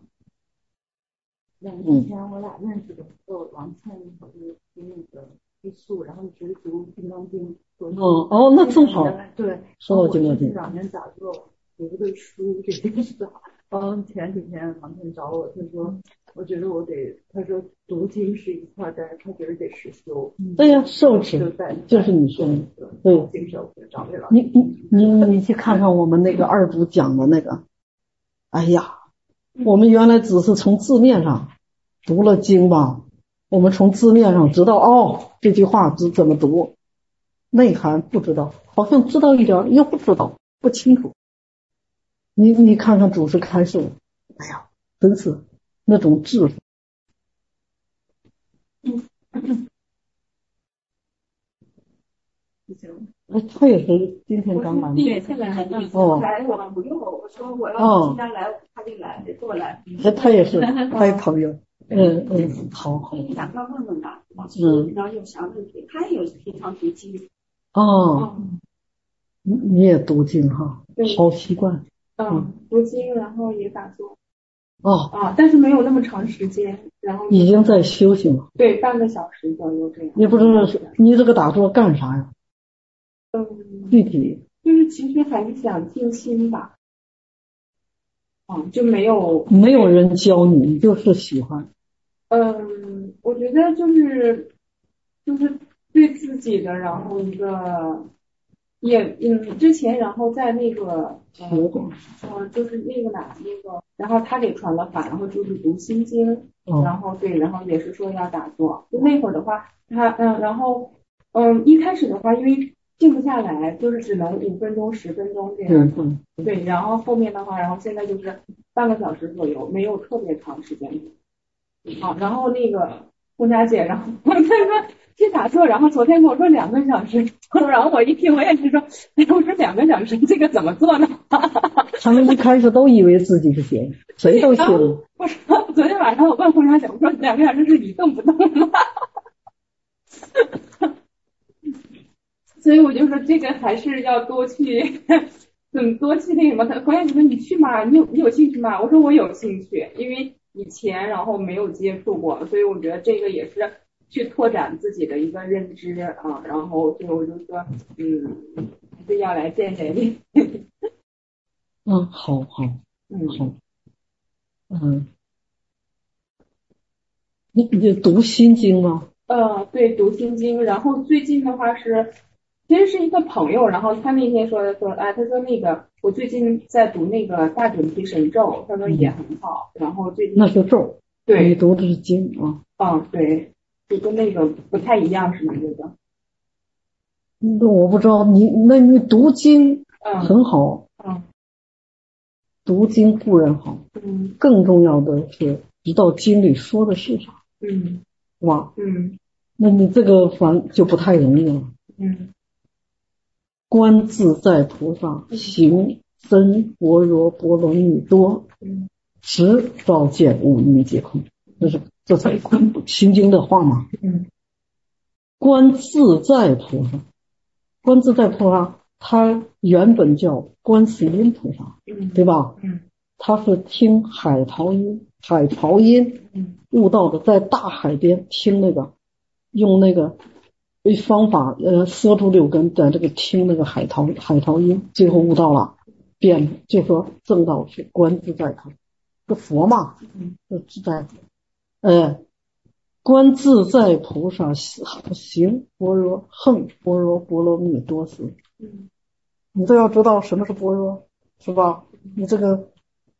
S7: 以前我俩认识的时候，王倩和那个一素，然后一直读《金刚经》。
S2: 嗯哦，那正好。
S7: 对，
S2: 说到《金刚经》。
S7: 两年打坐读的书，这个是。嗯，前几天王倩找我，他说，我觉得我得，他说读经是一块，但是他觉得得实修。
S2: 对呀，受持就是你说的，对。
S7: 经手找这老
S2: 你你你你去看看我们那个二组讲的那个，哎呀，我们原来只是从字面上读了经吧，我们从字面上知道哦这句话是怎么读，内涵不知道，好像知道一点又不知道，不清楚。你你看看祖师开示，哎呀，真是那种智慧。哎，他也是今天刚来。
S6: 对，现在来
S2: 哦。
S6: 来我不用，我说我要今天来，他就来，得过来。
S2: 哎，他也是，他也朋友。嗯嗯，好好。
S6: 想要问问吧，嗯，然后有啥问题？他也有平常读经。
S2: 哦。你你也读经哈？好习惯。
S8: 嗯，读经，然后也打坐。
S2: 哦
S8: 啊，但是没有那么长时间，然后
S2: 已经在修行了。
S8: 对，半个小时左右这样。
S2: 你不知道你这个打坐干啥呀？
S8: 嗯，
S2: 具体
S8: 就是其实还是想静心吧。啊，就没有
S2: 没有人教你，就是喜欢。
S8: 嗯，我觉得就是就是对自己的，然后一个。也嗯，之前然后在那个呃呃就是那个哪那个，然后他给传了法，然后就是读心经，
S2: 嗯、
S8: 然后对，然后也是说要打坐。就那会儿的话，他嗯，然后嗯一开始的话，因为静不下来，就是只能五分钟、十分钟这样。
S2: 嗯
S8: 嗯。对，然后后面的话，然后现在就是半个小时左右，没有特别长时间。好，然后那个红霞姐，然后他说。去打坐，然后昨天跟我说两个小时，然后我一听我也是说，哎，我说两个小时这个怎么做呢？
S2: 他们一开始都以为自己是仙，谁都信。
S8: 我说昨天晚上我问红霞姐，我说两个小时是一动不动吗？所以我就说这个还是要多去，嗯，多去那什么。红霞姐说你去嘛，你有你有兴趣吗？我说我有兴趣，因为以前然后没有接触过，所以我觉得这个也是。去拓展自己的一个认知啊，然后所以我就说，嗯，还是要来见见你。
S2: 嗯，好好
S8: 嗯
S2: 好，嗯，你你读心经吗？
S8: 呃，对，读心经，然后最近的话是，其实是一个朋友，然后他那天说的说，哎，他说那个我最近在读那个大准提神咒，他说也很好，然后最近
S2: 那是咒，你
S8: 对，
S2: 读的是经啊。
S8: 嗯对，就跟那个不太一样是吗？这个，
S2: 那我不知道你，那你读经
S8: 嗯
S2: 很好，
S8: 嗯
S2: 读经固然好，
S8: 嗯
S2: 更重要的是知道经里说的是啥，
S8: 嗯
S2: 是吧？
S8: 嗯
S2: 那你这个反就不太容易了。
S8: 嗯
S2: 观自在菩萨行深般若波罗蜜多，
S8: 嗯
S2: 直照见五蕴皆空。这是这才心经的话嘛。
S8: 嗯
S2: 观自在菩萨，观自在菩萨，他原本叫观世音菩萨，
S8: 嗯，
S2: 对吧？
S8: 嗯
S2: 他是听海潮音，海潮音
S8: 嗯
S2: 悟道的，在大海边听那个，用那个方法，呃，缩住六根，在这个听那个海潮海潮音，最后悟道了，变就说正道是观自在菩萨，这佛嘛，这自在，呃，观自在菩萨行般若横般若波罗蜜多时，
S8: 嗯
S2: 你都要知道什么是般若，是吧？你这个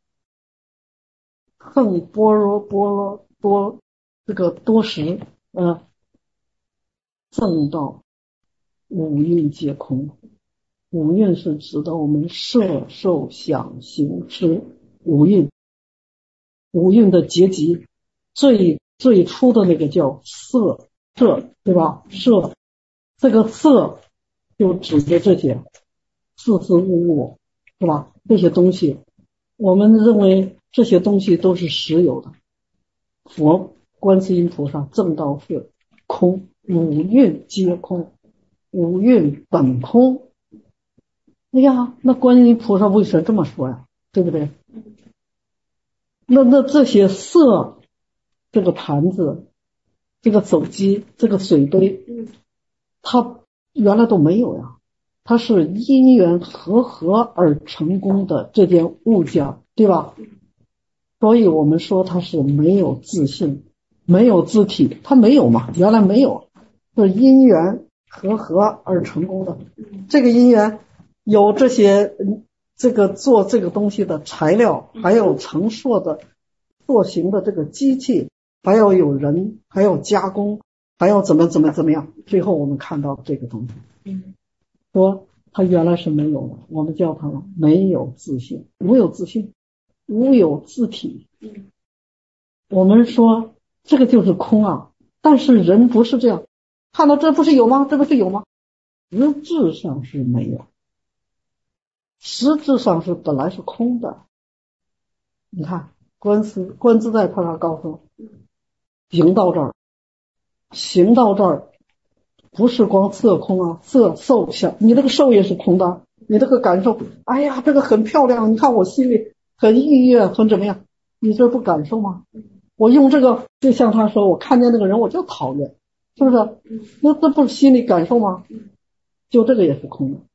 S2: 横般若波罗多这个多时，呃，正道五蕴皆空。五蕴是指的我们色受想行识五蕴，五蕴的结集，最最初的那个叫色色，对吧？色，这个色就指的这些事事物物，是吧？这些东西，我们认为这些东西都是实有的。佛观世音菩萨正道是空，五蕴皆空，五蕴本空。哎呀，那观世音菩萨为什么这么说呀？对不对？那那这些色，这个盘子，这个手机，这个水杯，它原来都没有呀，它是因缘和合而成功的这件物件，对吧？所以我们说它是没有自性，没有自体，它没有嘛，原来没有，是因缘和合而成功的。这个因缘有这些这个做这个东西的材料，还有成塑的塑形的这个机器，还要有人，还要加工，还要怎么怎么怎么样，最后我们看到这个东西，说它原来是没有的，我们叫它没有自性，无有自性，无有自体。我们说这个就是空啊，但是人不是这样，看到这不是有吗？这不是有吗？实质上是没有，实质上是本来是空的。你看观自观自在菩萨告诉行到这儿，行到这儿不是光色空啊，色受想，你这个受也是空的，你这个感受，哎呀这个很漂亮，你看我心里很愉悦，很怎么样，你这不感受吗？我用这个，就像他说我看见那个人我就讨厌，是不是？那这不是心理感受吗？就这个也是空的。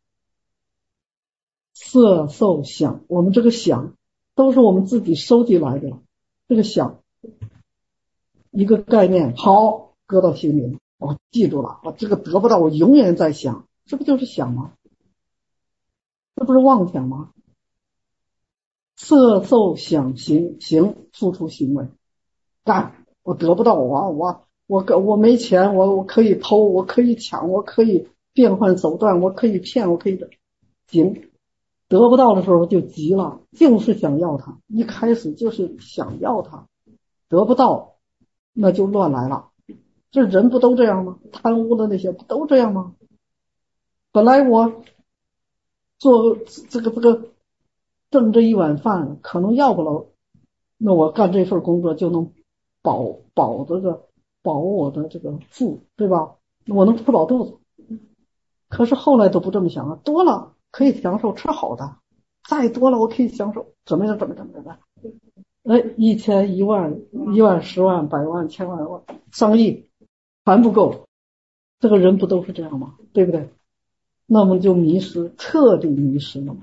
S2: 色受想，我们这个想都是我们自己收集来的，这个想一个概念，好搁到心里，我记住了，我这个得不到，我永远在想，这不就是想吗？这不是妄想吗？色受想行行付出行为，干，我得不到，我我我我没钱，我我可以偷，我可以抢，我可以变换手段，我可以骗，我可以的，行。得不到的时候就急了，就是想要它，一开始就是想要它，得不到那就乱来了。这人不都这样吗？贪污的那些不都这样吗？本来我做这个这个挣这一碗饭，可能要不了，那我干这份工作就能保保这个保我的这个腹，对吧？我能吃饱肚子。可是后来都不这么想了，多了可以享受吃好的，再多了我可以享受怎么样怎么怎么怎么，哎，一千一万一万十万百万千万万上亿还不够，这个人不都是这样吗？对不对？那么就迷失，彻底迷失了嘛。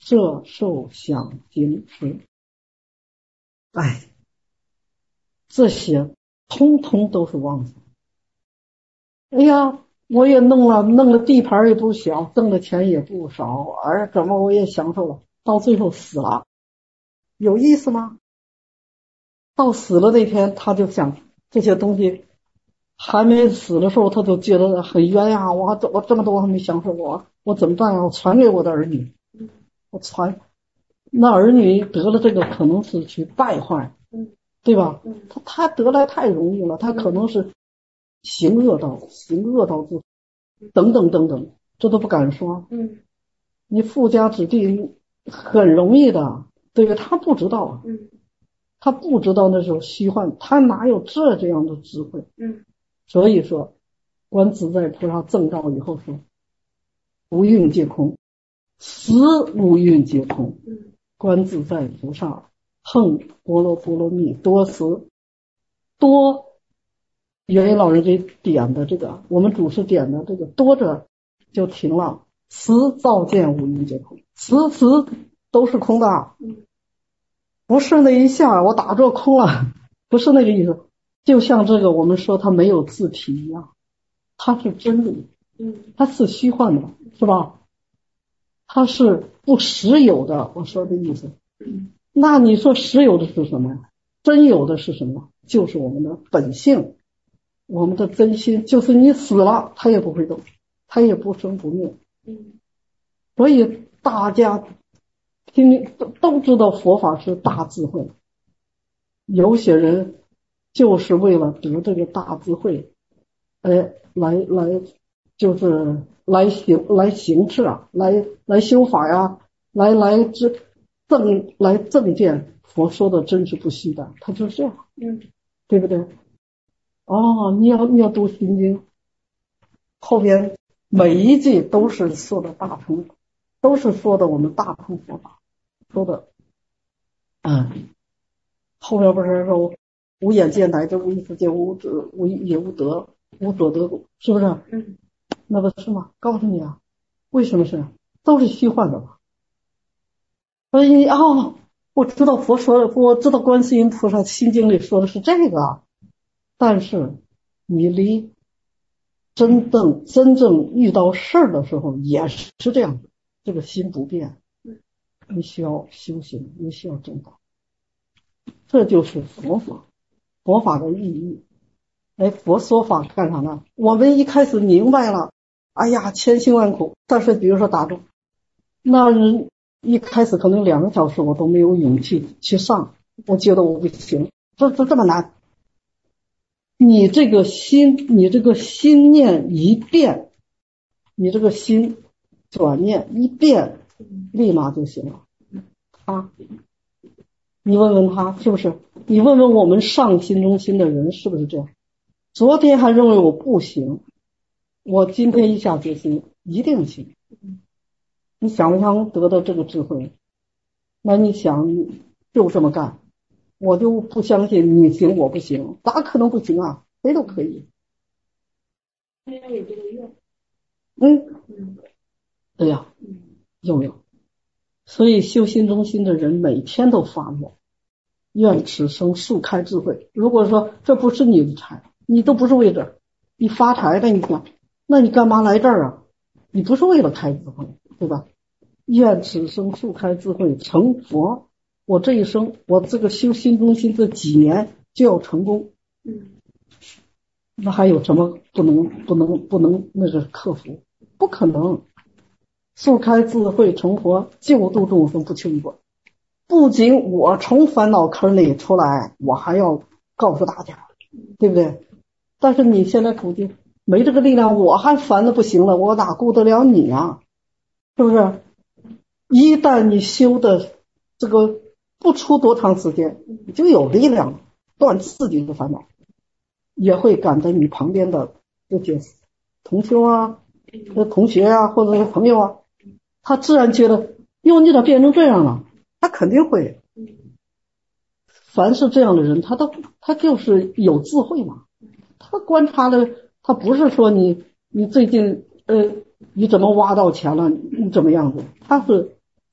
S2: 色受想行识，哎，这些通通都是妄想。哎呀，我也弄了，弄了地盘也不小，挣的钱也不少，而怎么我也享受了，到最后死了，有意思吗？到死了那天，他就想这些东西，还没死的时候，他就觉得很冤呀，我我这么多还没享受过，我怎么办啊？我传给我的儿女，我传，那儿女得了这个可能是去败坏，对吧？他他得来太容易了，他可能是行恶道，行恶道之等等等等，这都不敢说。
S8: 嗯，
S2: 你富家子弟很容易的，对吧？他不知道，
S8: 嗯，
S2: 他不知道那是虚幻，他哪有这这样的智慧？
S8: 嗯，
S2: 所以说，观自在菩萨证道以后说，无蕴皆空，实无蕴皆空。
S8: 嗯，
S2: 观自在菩萨横波罗波罗蜜多时多。元音老人给点的这个，我们祖师点的这个多着就停了，实照见无蕴皆空，时时都是空的，不是那一下我打着空了，不是那个意思。就像这个我们说它没有自体一样，它是真理，它是虚幻的，是吧？它是不实有的，我说的意思。那你说实有的是什么呀？真有的是什么？就是我们的本性。我们的真心，就是你死了它也不会动，它也不生不灭。所以大家听都都知道佛法是大智慧，有些人就是为了得这个大智慧，哎，来来就是来行来行持啊，来来修法呀，来来证来证见佛说的真是不虚的，他就是这样，嗯，对不对？哦，你要你要读心经，后边每一句都是说的大乘，都是说的我们大乘佛法，说的，嗯，后边不是说无眼界乃至无意识界无智无也无得无所得，是不是？嗯，那不是吗？告诉你啊，为什么是？都是虚幻的吧？所以哦，我知道佛说的，我知道观世音菩萨心经里说的是这个。但是你离真正真正遇到事儿的时候也是这样的，这个心不变，你需要修行，你需要证道，这就是佛法，佛法的意义。哎，佛说法干啥呢？我们一开始明白了，哎呀，千辛万苦，但是比如说打坐，那人一开始可能两个小时我都没有勇气去上，我觉得我不行，这这这么难。你这个心，你这个心念一变，你这个心转念一变，立马就行了。啊，你问问他是不是？你问问我们上心中心的人是不是这样？昨天还认为我不行，我今天一下决心一定行。你想不想得到这个智慧？那你想就这么干。我就不相信你行我不行，咋可能不行啊？谁都可以。
S8: 应该有这个愿。
S2: 嗯，对呀，有有。所以修心中心的人每天都发愿，愿此生速开智慧。如果说这不是你的财，你都不是为这，你发财的，你想，那你干嘛来这儿啊？你不是为了开智慧，对吧？愿此生速开智慧，成佛。我这一生，我这个修心中心这几年就要成功，嗯，那还有什么不能不能不能那个克服？不可能，速开智慧成佛，救度众生不求一果。不仅我从烦恼坑里出来，我还要告诉大家，对不对？但是你现在估计没这个力量，我还烦的不行了，我哪顾得了你啊？是不是？一旦你修的这个不出多长时间，你就有力量断自己的烦恼，也会感得你旁边的这些同修啊、同学啊，或者是朋友啊，他自然觉得，哟，你咋变成这样了？他肯定会。凡是这样的人，他都他就是有智慧嘛。他观察的，他不是说你你最近呃你怎么挖到钱了，你怎么样子，他是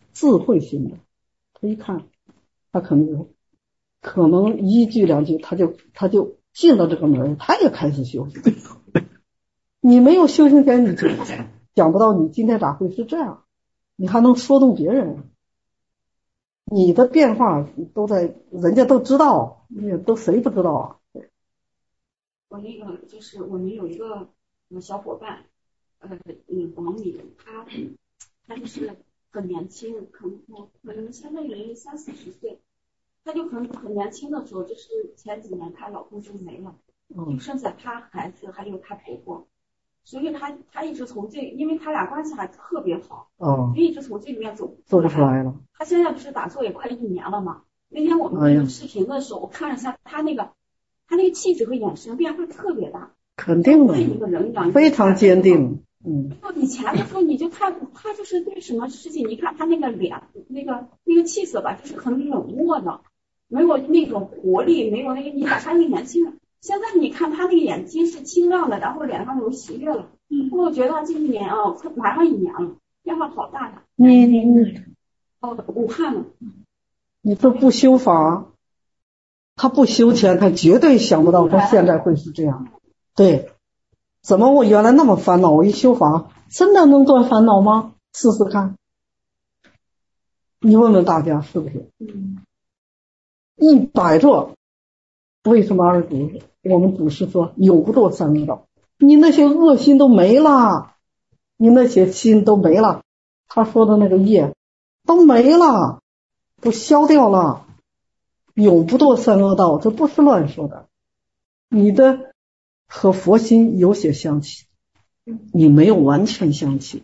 S2: 智慧型的，他一看，他可能可能一句两句，他就他就进了这个门，他也开始修行。你没有修行前，你就想不到你今天咋会是这样，你还能说动别人，你的变化都在，人家都知道，你都谁不知道啊？
S6: 我那个就是我们有一个小伙伴，呃，嗯，王敏，他他就是很年轻，可能可能现在人三四十岁，他就很很年轻的时候，就是前几年她老公就没了，就剩下她孩子还有她婆婆，所以她她一直从这，因为他俩关系还特别好，哦，一直从这里面走
S2: 走不出来了。
S6: 他现在不是打坐也快一年了嘛？那天我们录视频的时候，我看了一下他那个。他那个气质和眼神变化特别大，
S2: 肯定的，
S6: 一个人一样，
S2: 非常坚定。嗯，
S6: 以前的时候你就看他就是对什么事情，你看他那个脸，那个那个气色吧，就是很冷漠的，没有那种活力，没有那个你把他那个年轻人。现在你看他那个眼睛是清亮的，然后脸上有喜悦了。嗯，我觉得他这一年啊，快马上一年了，变化好大呀。
S2: 你你你，
S6: 哦，武汉了。
S2: 你这不修法。他不修前，他绝对想不到他现在会是这样。对，怎么我原来那么烦恼，我一修法真的能断烦恼吗？试试看，你问问大家是不是？嗯，一百座，为什么二祖我们祖师说有不堕三恶道？你那些恶心都没了，你那些心都没了，他说的那个业都没了，都消掉了。永不堕三恶道，这不是乱说的，你的和佛心有些相契，你没有完全相契，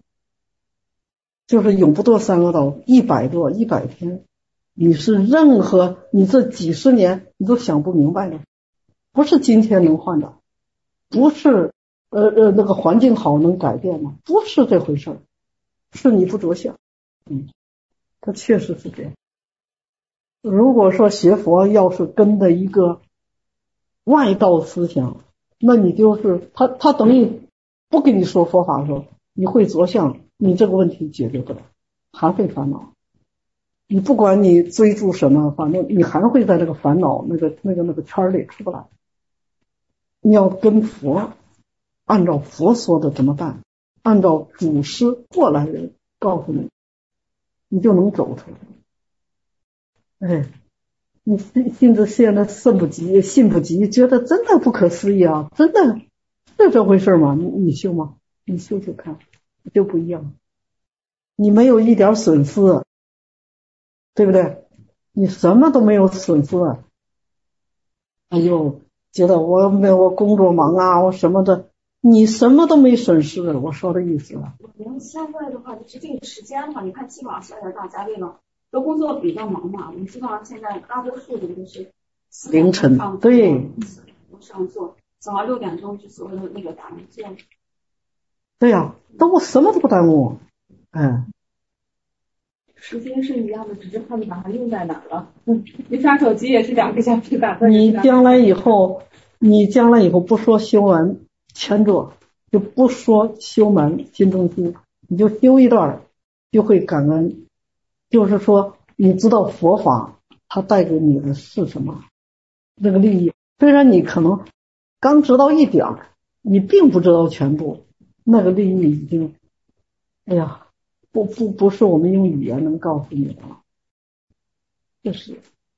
S2: 就是永不堕三恶道，一百堕一百天，你是任何你这几十年你都想不明白的，不是今天能换的，不是呃呃那个环境好能改变的，不是这回事儿，是你不着相。嗯，它确实是这样。如果说学佛要是跟的一个外道思想，那你就是他他等于不跟你说佛法的时候，你会着相，你这个问题解决不了，还会烦恼。你不管你追逐什么，反正你还会在这个烦恼那个那个那个圈里出不来。你要跟佛，按照佛说的怎么办？按照祖师过来人告诉你，你就能走出来。哎，你信着现在信不及，信不及，觉得真的不可思议啊！真的是这回事吗？你你修吗？你修修看，就不一样。你没有一点损失，对不对？你什么都没有损失。哎呦，觉得我没我工作忙啊，我什么的，你什么都没损失。我说的意思了。
S6: 我们现在的话，就是这个时间的话，你看，基本上现在大家为了都工作比较忙嘛，我们基本上现在大多数人都是
S2: 凌晨，对，
S6: 上座，早上六点钟就所谓的那个打坐。
S2: 对呀、啊，都什么都不耽误，哎。
S8: 时间是一样的，只是看你把它用在哪了。嗯，你刷手机也是两个小时打坐。
S2: 你将来以后，你将来以后不说修完全坐，就不说修满心中心，你就修一段，就会感恩。就是说，你知道佛法它带给你的是什么，那个利益。虽然你可能刚知道一点，你并不知道全部，那个利益已经，哎呀。不不不是我们用语言能告诉你的，这是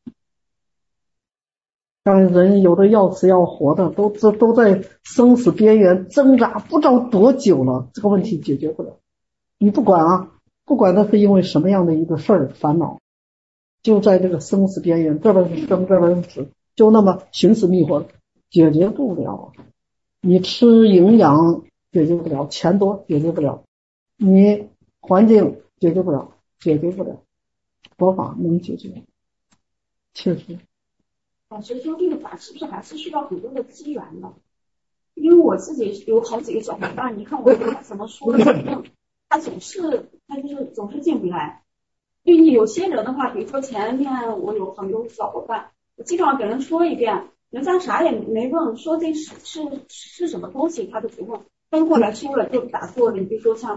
S2: 让人有的要死要活的，都都都在生死边缘挣扎，不知道多久了，这个问题解决不了。你不管啊，不管那是因为什么样的一个事儿烦恼，就在这个生死边缘，这边是生，这边是死，就那么寻死觅活，解决不了。你吃营养解决不了，钱多解决不了，你环境解决不了，解决不了，佛法能解决，确实。
S6: 老师说这个法是不是还是需要很多的机缘的？因为我自己有好几个小伙伴，你看我跟他怎么说的，他总是他就是总是进不来。对你有些人的话，比如说前面我有很多小伙伴，我基本上给人说一遍，人家啥也没问，说这是是是什么东西，他都不问，他过来修了就打坐了。你比如说像。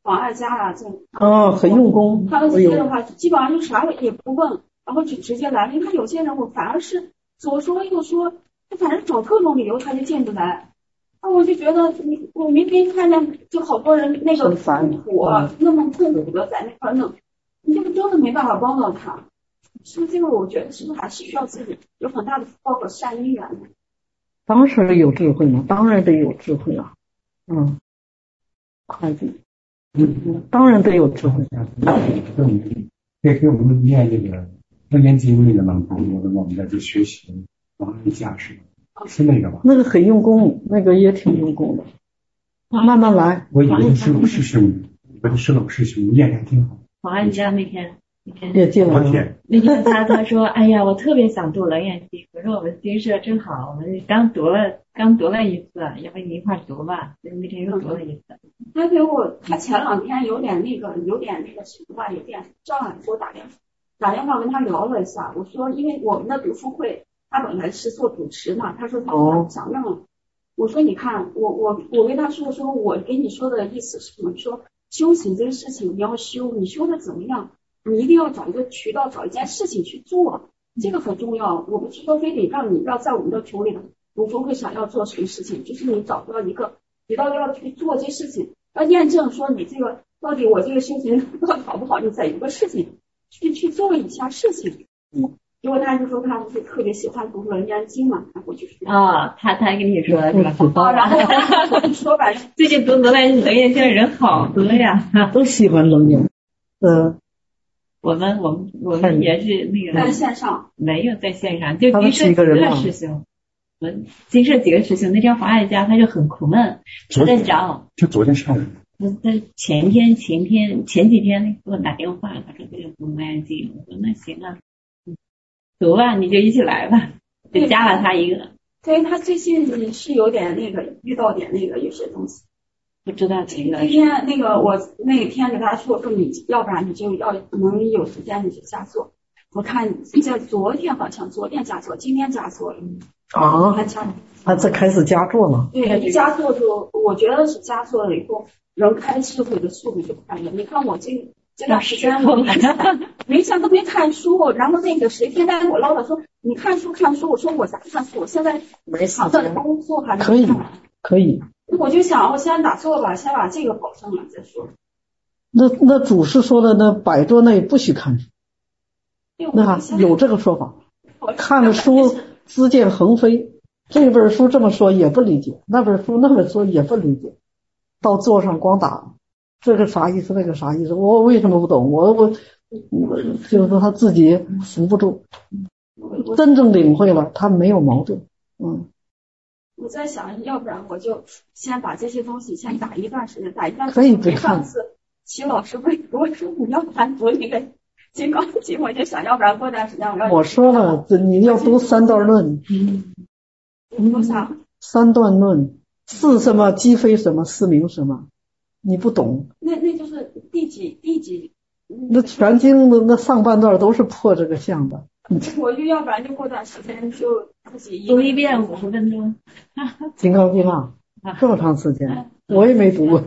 S6: 王二家啊，这
S2: 啊，很用功。
S6: 他们这些的话，基本上就啥也不问，然后就直接来。你看有些人，我反而是左说右说，他反正找各种理由他就进不来。那我就觉得你，我明明看见就好多人那个痛苦啊，那么痛苦的在那块弄，你这个真的没办法帮到他。是不是这个？我觉得是不是还是需要自己有很大的福报和善因缘的？
S2: 当时有智慧吗？当然得有智慧啊。嗯，会计，嗯，当然得有智慧。
S9: 可以给我们念这个《楞严经》那个朗读，我们在这学习王二家是是那个吧？
S2: 那个很用功，那个也挺用功的。慢慢来。
S9: 我以为是老师兄，我是老师兄，念的还挺好。
S4: 王二家那天。
S2: 也进了。
S4: 那天他他说，哎呀，我特别想读楞严经。我说我们经社真好，我们刚读了刚读了一次，要不你一块读吧？那天又读了一次。
S6: 他给我，他前两天有点那个，有点那个什么吧，有点障碍，给我打电话，打电话跟他聊了一下。我说，因为我们的读书会，他本来是做主持嘛，他说他想让，哦、我说你看，我我我跟他说，我说我给你说的意思是什么？说修行这个事情你要修，你修的怎么样？你一定要找一个渠道，找一件事情去做，这个很重要。我不是说非得让你要在我们的群里的读书会想要做什么事情，就是你找到一个渠道要去做这事情，要验证说你这个到底我这个修行到底好不好，你在一个事情去去做一下事情。嗯，结果他就说他不是特别喜欢读楞严经嘛，然后就是
S4: 啊、哦，他他跟你说是吧？
S6: 啊，然后我就说反正
S4: 最近读楞严楞严经人好多呀，
S2: 都喜欢楞严。嗯。
S4: 我们我们我们也是那个
S6: 在线上，
S4: 没有在线上，就金社几个师兄，我们金社几个师兄，那天黄爱家他就很苦闷，他在找，
S9: 就昨天上午，
S4: 他前天前天前几天给我打电话，他说这个读楞严经，我说那行啊，读吧，你就一起来吧，就加了他一个。
S6: 对，他最近是有点那个遇到点那个有些东西。
S4: 不知道这个。
S6: 那天那个我那天给他说说你要不然你就要能有时间你就加做，我看这昨天好像昨天加做，今天加做了。
S2: 啊，他加，他这开始加做了。
S6: 对，一加做就我觉得是加做了以后，人开智慧的速度就快了。你看我这这段时间我没想都没看书，然后那个谁天天给我唠叨说你看书看书，我说我咋看书？我现在
S2: 没时
S6: 间工作还
S2: 可以可以。
S6: 我就想，我先打坐吧，先把这个保证了再说。
S2: 那那祖师说的那百多内不许看书，那有这个说法。看了书知见横飞，这本书这么说也不理解，那本书那么说也不理解。到座上光打这个啥意思，那个啥意思，我为什么不懂？我我我就是说他自己扶不住，真正领会了，他没有矛盾。嗯。
S6: 我在想，要不然我就先把这些东西先打一段时间，打一段时
S2: 间。可以不看。
S6: 上次齐老师不是跟我说你要谈读那个金刚经，我就想，要不然过段时间我要。
S2: 我说了，你要读三段论。
S6: 嗯。读啥？
S2: 三段论，四什么，积非什么，四明什么，你不懂。
S6: 那那就是第几第几？
S2: 那全经的那上半段都是破这个相的。
S6: 我就要不然就过段时间就自己
S4: 读一遍五十分钟。
S2: 金刚经啊，这么长时间，我也没读过。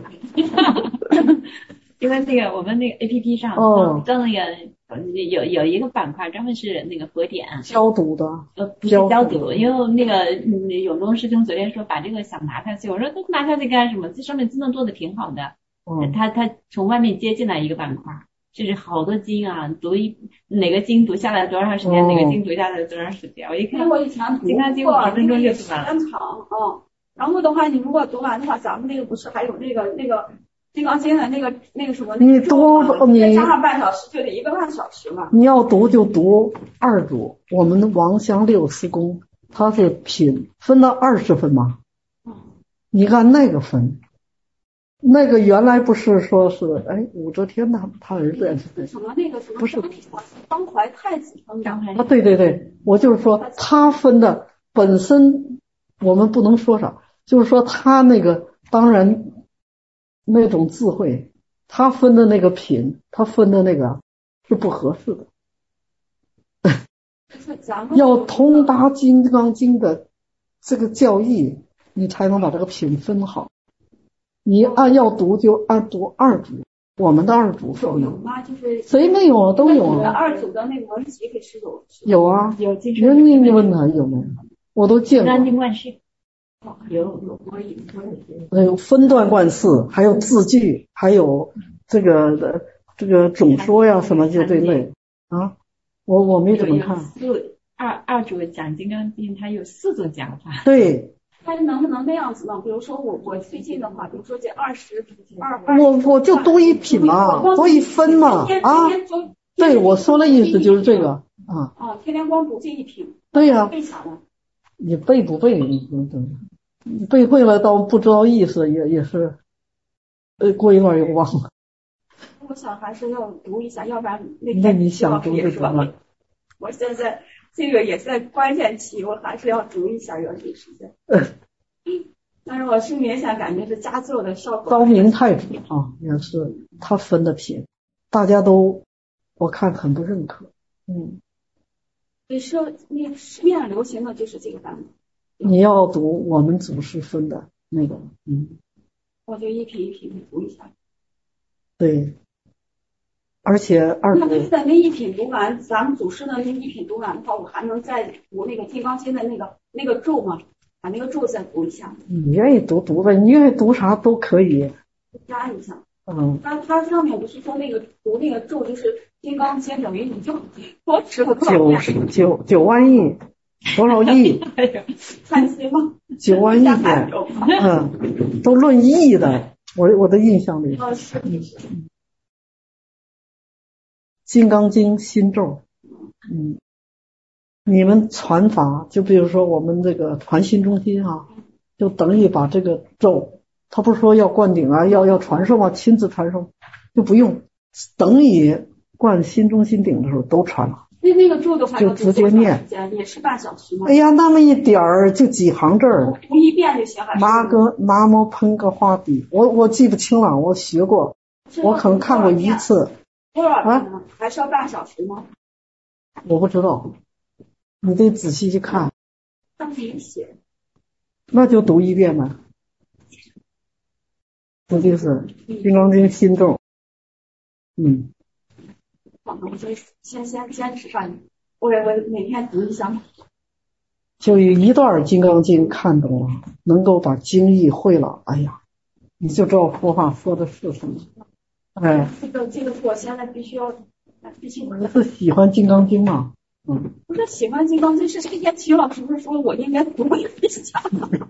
S4: 因为那个我们那个 A P P 上
S2: 哦，
S4: 装那个有有一个板块专门是那个佛典
S2: 消毒的，
S4: 呃不是消毒，因为那个永东师兄昨天说把这个想拿下去，我说都拿下去干什么？这上面自动做的挺好的，嗯，他他从外面接进来一个板块。就是好多经啊，读一哪个经读下来多长时间，哦、哪个经读下来多长时间。我一看，
S6: 我以前读
S4: 金刚经五十分钟就读完了。
S6: 很长啊，然后的话，你如果读完的话，咱们那个不是还有那个那个金刚经的那个那个什么？
S2: 你读你
S6: 再加上半小时，就得一个半小时嘛。
S2: 你要读就读二组，我们的王香六司功，他是品分到二十分嘛。嗯。你看那个分。那个原来不是说是哎武则天他他儿子
S6: 什么那个什么
S2: 不是
S6: 方怀太子分的
S2: 啊对对对，我就是说他分的本身我们不能说啥，就是说他那个当然那种智慧，他分的那个品，他分的那个是不合适的。要通达金刚经的这个教义，你才能把这个品分好。你按要读就按读二读， 我们的二组
S6: 有有吗？就是
S2: 谁没有啊？都有啊。
S6: 二组的那个文集可是有。
S2: 有啊，
S4: 有。
S2: 你你问他有没有？我都见过。
S4: 金刚经万事。
S6: 有有我也我也。
S2: 还有分段贯次，还有字句，还有这个的这个总说呀什么就这类啊。我我没怎么看。
S4: 四二二组讲金刚经，它有四种讲法。
S2: 对。
S6: 他能不能那样子呢？比如说我我最近的话，比如说这二十二，
S2: 我我就读一品嘛，读一分嘛啊。对，我说的意思就是这个啊。
S6: 啊，天天光读这一品。
S2: 对呀、啊。
S6: 背啥呢？
S2: 你背不背？你你背会了，倒不知道意思，也也是，呃，过一段又忘了。
S6: 我想还是要读一下，要不然那
S2: 那你想读就读了。
S6: 我现在。这个也是在关键期，我还是要读一下，有些时间。
S2: 嗯。
S6: 但是我是明显感觉是加奏的效果。
S2: 昭明太祖啊，也是他分的品，大家都我看很不认可。嗯。
S6: 对，是那市面上流行的就是这个版本。
S2: 你要读我们祖师分的那个，嗯。
S6: 我就一品一品读一下。
S2: 对。而且二
S6: 那现在那一品读完，咱们祖师的那一品读完的话，我还能再读那个金刚经的那个那个咒吗？把那个咒再读一下。
S2: 你愿意读读呗，你愿意读啥都可以。
S6: 加一下。
S2: 嗯。
S6: 它它上面不是说那个读那个咒就是金刚经等于你就多吃了
S2: 九九九万亿，多少亿？
S6: 看谁吗？
S2: 九万亿的，嗯，都论亿的，我我的印象里。
S6: 啊是。
S2: 嗯。金刚经心咒，嗯，你们传法，就比如说我们这个传心中心啊，就等于把这个咒，他不是说要灌顶啊，要要传授吗？亲自传授就不用，等于灌心中心顶的时候都传了。
S6: 那那个咒的话
S2: 就直接念，
S6: 也是半小时吗？
S2: 哎呀，那么一点儿就几行字儿，
S6: 读一遍就行。
S2: 麻个麻么喷个画笔，我我记不清了，我学过，我可能看过一次。
S6: 多少遍呢？还是要半小时吗？
S2: 我不知道，你得仔细去看。
S6: 上面写。
S2: 那就读一遍呗。这就是《金刚经》心咒。嗯。
S6: 好，我先先先坚持上，我我每天读一下。
S2: 就有一段《金刚经》看懂了，能够把经义会了，哎呀，你就知道佛法说的是什么。哎，
S6: 这个这个我现在必须要，必须。
S2: 你是喜欢《金刚经》吗？嗯。
S6: 不是喜欢《金刚经》，是之前体育老师不是说我应该读一下。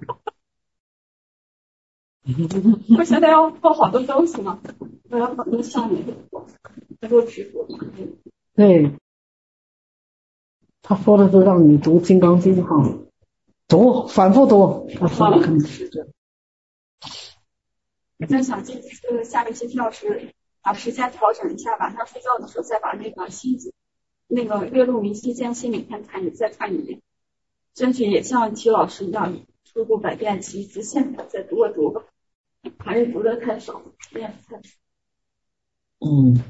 S6: 我现在要做好多东西嘛，我要好多项目，多直播。
S2: 对，他说的是让你读《金刚经》哈，读反复读。他说的肯定是这。
S6: 我在想，这次下个星期要是把时间调整一下，晚上睡觉的时候再把那个心子那个月露明心间心每天看你再看一遍，争取也像齐老师一样初步百遍齐直线再读了读吧，还是读的太少，练太少。
S2: 嗯，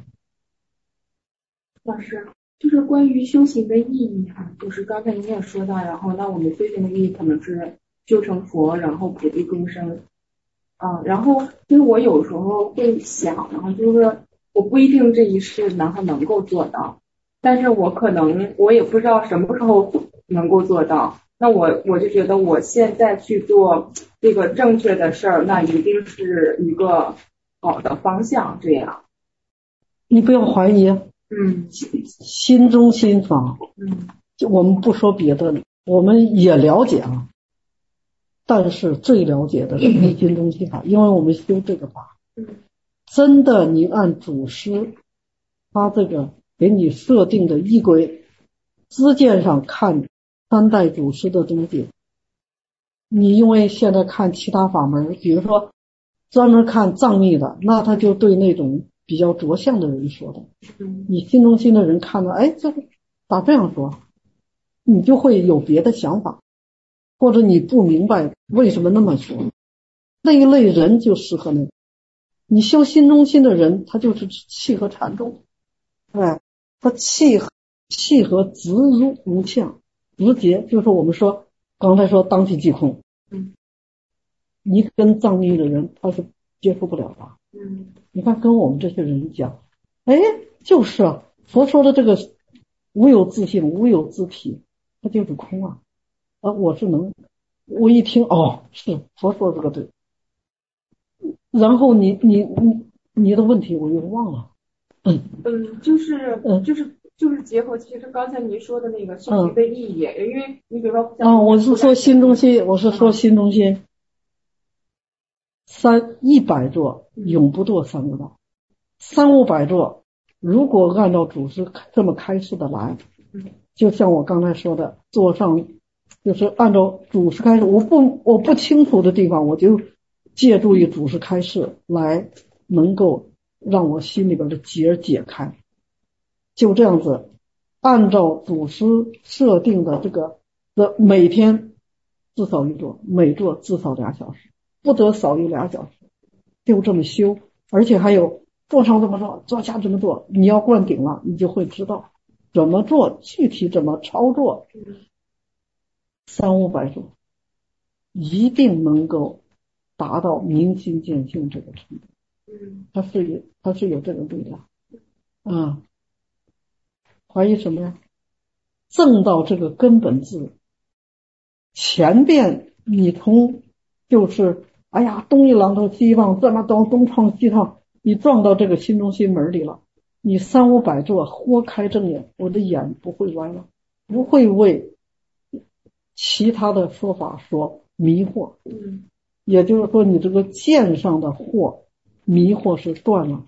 S8: 老师，就是关于修行的意义哈，就是刚才您也说到，然后那我们最终的意义可能是修成佛，然后普度众生。嗯，然后其实我有时候会想，然后就是我不一定这一世然后能够做到，但是我可能我也不知道什么时候能够做到。那我我就觉得我现在去做这个正确的事儿，那一定是一个好的方向。这样，
S2: 你不要怀疑。
S8: 嗯，
S2: 心中心法。
S8: 嗯，
S2: 就我们不说别的，我们也了解啊。但是最了解的是内心中心法，因为我们修这个法，真的你按祖师他这个给你设定的仪轨支见上看三代祖师的东西，你因为现在看其他法门，比如说专门看藏密的，那他就对那种比较着相的人说的，你心中心的人看到，哎，这个咋这样说，你就会有别的想法。或者你不明白为什么那么说，那一类人就适合那个。你修心中心的人，他就是契合禅宗，哎，他契合契合直入无相，直接就是我们说刚才说当体即空，
S8: 嗯，
S2: 你跟藏密的人他是接受不了的，
S8: 嗯，
S2: 你看跟我们这些人讲，哎，就是啊，佛说的这个无有自性，无有自体，它就是空啊。啊，我是能，我一听哦，是佛说这个对。然后你你你你的问题我又忘了。
S8: 嗯嗯，就是嗯就是就是结合其实刚才您说的那个修行的意义，嗯、因为你比如说
S2: 啊、哦，我是说心中心，我是说心中心。三一百座永不堕三恶道，三五百座如果按照祖师这么开示的来，就像我刚才说的，座上就是按照祖师开示，我不我不清楚的地方，我就借助于祖师开示来能够让我心里边的结解开，就这样子按照祖师设定的这个的每天至少一座，每座至少俩小时，不得少于俩小时，就这么修。而且还有坐上这么做，坐下这么做，你要灌顶了，你就会知道怎么做，具体怎么操作。三五百座一定能够达到明心见性这个程度，它是有它是有这个力量啊。怀疑什么呀？证到这个根本智。前边你从就是哎呀东一榔头西一棒，这么东东撞西撞，你撞到这个心中心门里了，你三五百座豁开正眼，我的眼不会歪了，不会为其他的说法说迷惑。嗯，也就是说你这个见上的惑迷惑是断了，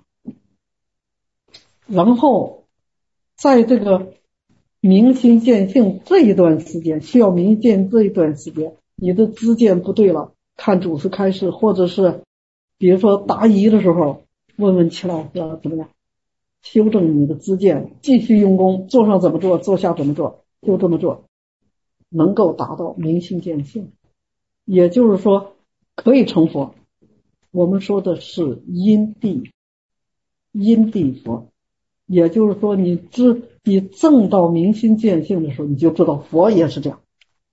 S2: 然后在这个明心见性这一段时间，需要明见这一段时间，你的知见不对了，看祖师开示，或者是比如说答疑的时候问问齐老师怎么样，修正你的知见，继续用功，坐上怎么做，坐下怎么做，就这么做，能够达到明心见性。也就是说可以成佛。我们说的是因地因地佛，也就是说你知你证到明心见性的时候，你就知道佛也是这样，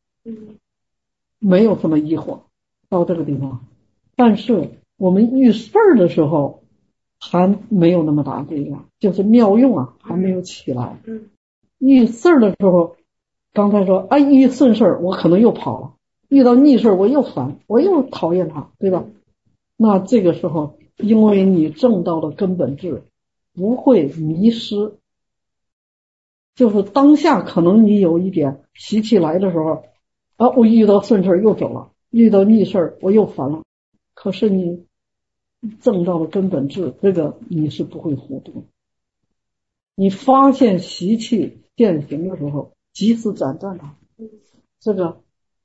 S2: 没有什么疑惑到这个地方。但是我们遇事儿的时候还没有那么大力量，就是妙用啊还没有起来。遇事儿的时候，刚才说啊，遇顺事儿我可能又跑了，遇到逆事儿我又烦，我又讨厌他，对吧？那这个时候因为你证到了根本智，不会迷失，就是当下可能你有一点习气来的时候啊，我遇到顺事又走了，遇到逆事我又烦了，可是你证到了根本智，这个你是不会糊涂。你发现习气现行的时候及时斩断它。这个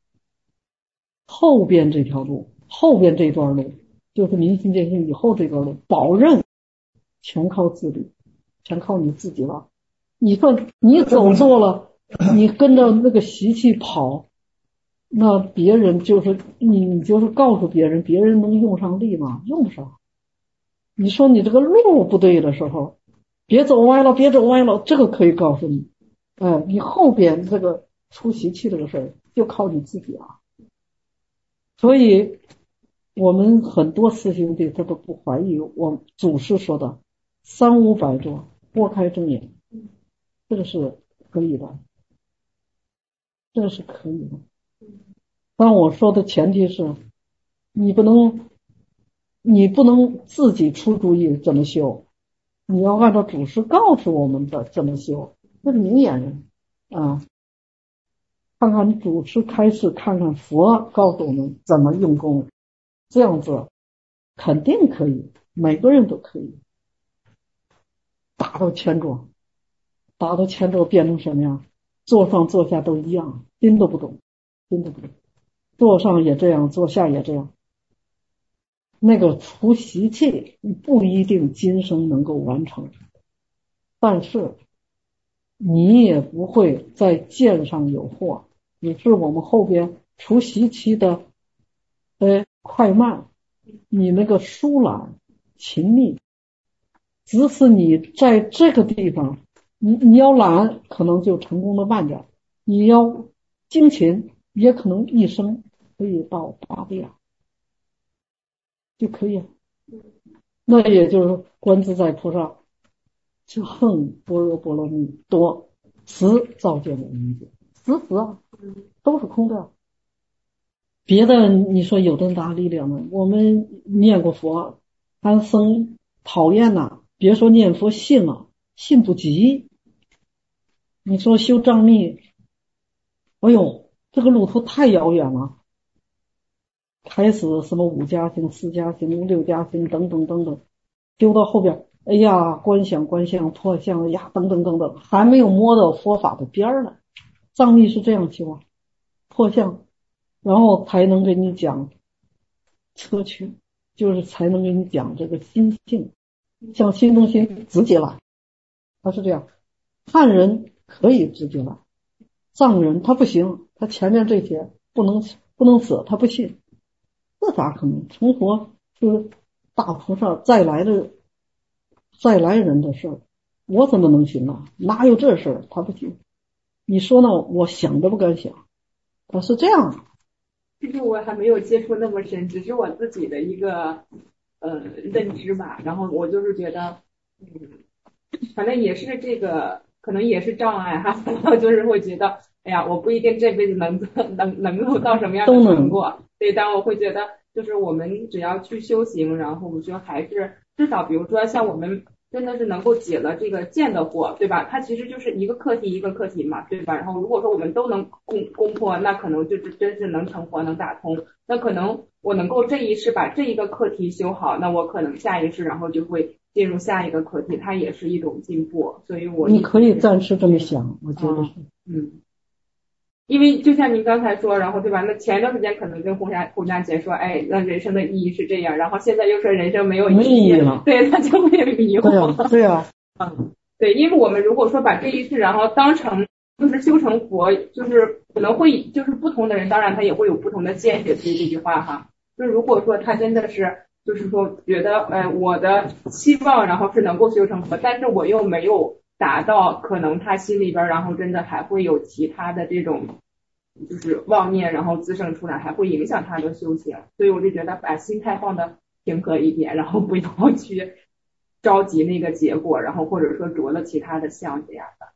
S2: 后边这条路，后边这段路就是明心见性以后这段路，保证全靠自律，全靠你自己了。你说你走错了，你跟着那个习气跑，那别人就是你你就是告诉别人，别人能用上力吗？用不上。你说你这个路不对的时候，别走歪了，别走歪了，这个可以告诉你。哎，你后边这个出习气这个事儿就靠你自己啊。所以我们很多师兄弟他都不怀疑我祖师说的三五百座拨开正眼，这个是可以的，这个是可以的。但我说的前提是你不能你不能自己出主意怎么修，你要按照祖师告诉我们的怎么修，那是明眼人啊。看看祖师开示，看看佛告诉我们怎么用功，这样子肯定可以，每个人都可以达到千座，达到千座变成什么样？坐上坐下都一样，心都不动，心都不动，坐上也这样，坐下也这样。那个除习气不一定今生能够完成，但是你也不会在见上有惑，只是我们后边除习气的呃快慢，你那个疏懒勤密，只是你在这个地方，你你要懒可能就成功的慢点，你要精勤也可能一生可以到八倍啊，就可以了。 那也就是观自在菩萨就恨般若波罗蜜多慈照见我们界，死死啊，都是空的。别的你说有这么大力量吗？我们念过佛，还生讨厌呐、啊，别说念佛信了，信不及。你说修藏密，哎呦，这个路途太遥远了。开始什么五加行、四加行、六加行等等等等，修到后边，哎呀，观想、观相、破相呀，等等等等，还没有摸到佛法的边儿呢。藏密是这样修啊，破相，然后才能给你讲车区，就是才能给你讲这个心性，像心中心直接来，他是这样。汉人可以直接来，藏人他不行，他前面这些不能不能死，他不信。这咋可能？成佛是大菩萨再来的再来人的事儿，我怎么能行啊？哪有这事儿？他不行。你说呢？我想都不敢想。他是这样。
S8: 其实我还没有接触那么深，只是我自己的一个呃认知吧。然后我就是觉得，嗯，反正也是这个，可能也是障碍哈。然后就是会觉得，哎呀，我不一定这辈子能能能够到什么样的成果。对，但我会觉得，就是我们只要去修行，然后我觉得还是至少，比如说像我们真的是能够解了这个见的惑，对吧？它其实就是一个课题一个课题嘛，对吧？然后如果说我们都能攻攻破，那可能就是真是能成佛能打通。那可能我能够这一世把这一个课题修好，那我可能下一世然后就会进入下一个课题，它也是一种进步。所以我
S2: 你可以暂时这么想，我觉得是，
S8: 嗯。因为就像您刚才说，然后对吧？那前一段时间可能跟洪家洪家姐说，哎，那人生的意义是这样，然后现在又说人生没有意义
S2: 了，
S8: 对，他就会迷惑。
S2: 对啊，
S8: 嗯，对，因为我们如果说把这一世然后当成就是修成佛，就是可能会就是不同的人，当然他也会有不同的见解。所以这句话哈，就如果说他真的是就是说觉得，哎，我的期望然后是能够修成佛，但是我又没有达到，可能他心里边然后真的还会有其他的这种就是妄念然后滋生出来，还会影响他的修行。所以我就觉得把心态放的平和一点，然后不要去着急那个结果，然后或者说着了其他的相这样的。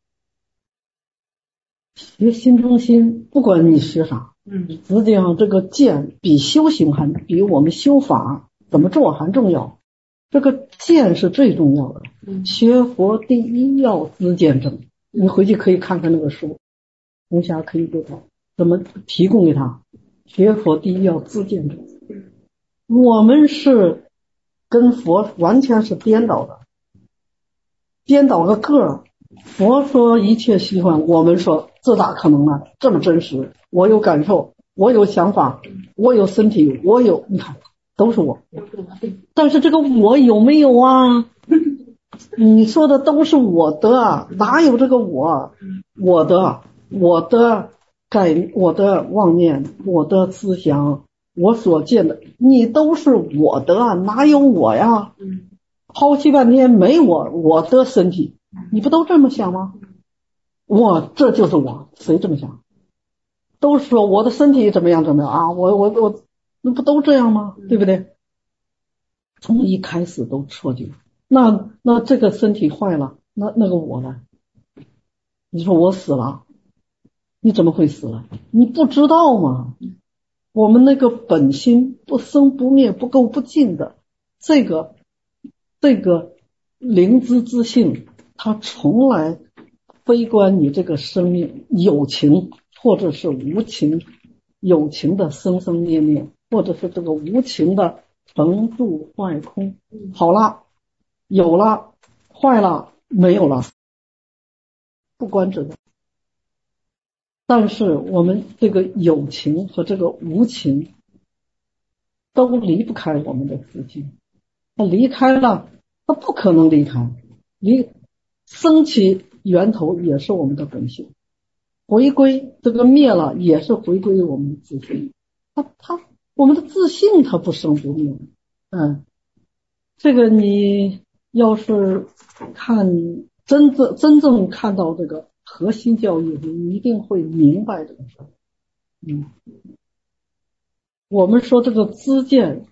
S2: 学心中心，不管你学啥，
S8: 嗯，
S2: 实际上这个见比修行还比我们修法怎么做还重要。这个见是最重要的。
S8: 嗯，
S2: 学佛第一要知见正，你回去可以看看那个书，红霞可以给他怎么提供给他。学佛第一要知见正，我们是跟佛完全是颠倒的，颠倒个个儿。佛说一切虚幻，我们说这咋可能呢？这么真实，我有感受，我有想法，我有身体，我有，你看都是我。但是这个我有没有啊？你说的都是我的，哪有这个我？我的，我的概，我的妄念，我的思想，我所见的，你都是我的，哪有我呀？抛弃半天没我，我的身体，你不都这么想吗？我这就是我，谁这么想？都说我的身体怎么样怎么样啊？我我我，那不都这样吗？对不对？从一开始都错觉，那那这个身体坏了，那那个我呢？你说我死了，你怎么会死了？你不知道吗？我们那个本心不生不灭、不垢不净的这个这个灵知之性，它从来非关你这个生命有情或者是无情，有情的生生灭灭，或者是这个无情的成住坏空。好了，有了，坏了，没有了，不关这个。但是我们这个有情和这个无情都离不开我们的自性，它离开了，它不可能离开，离升起源头也是我们的本性，回归这个灭了也是回归我们的自性。它它我们的自性它不生不灭。嗯，这个你要是看真正真正看到这个核心教育，你一定会明白这个事。嗯，我们说这个知见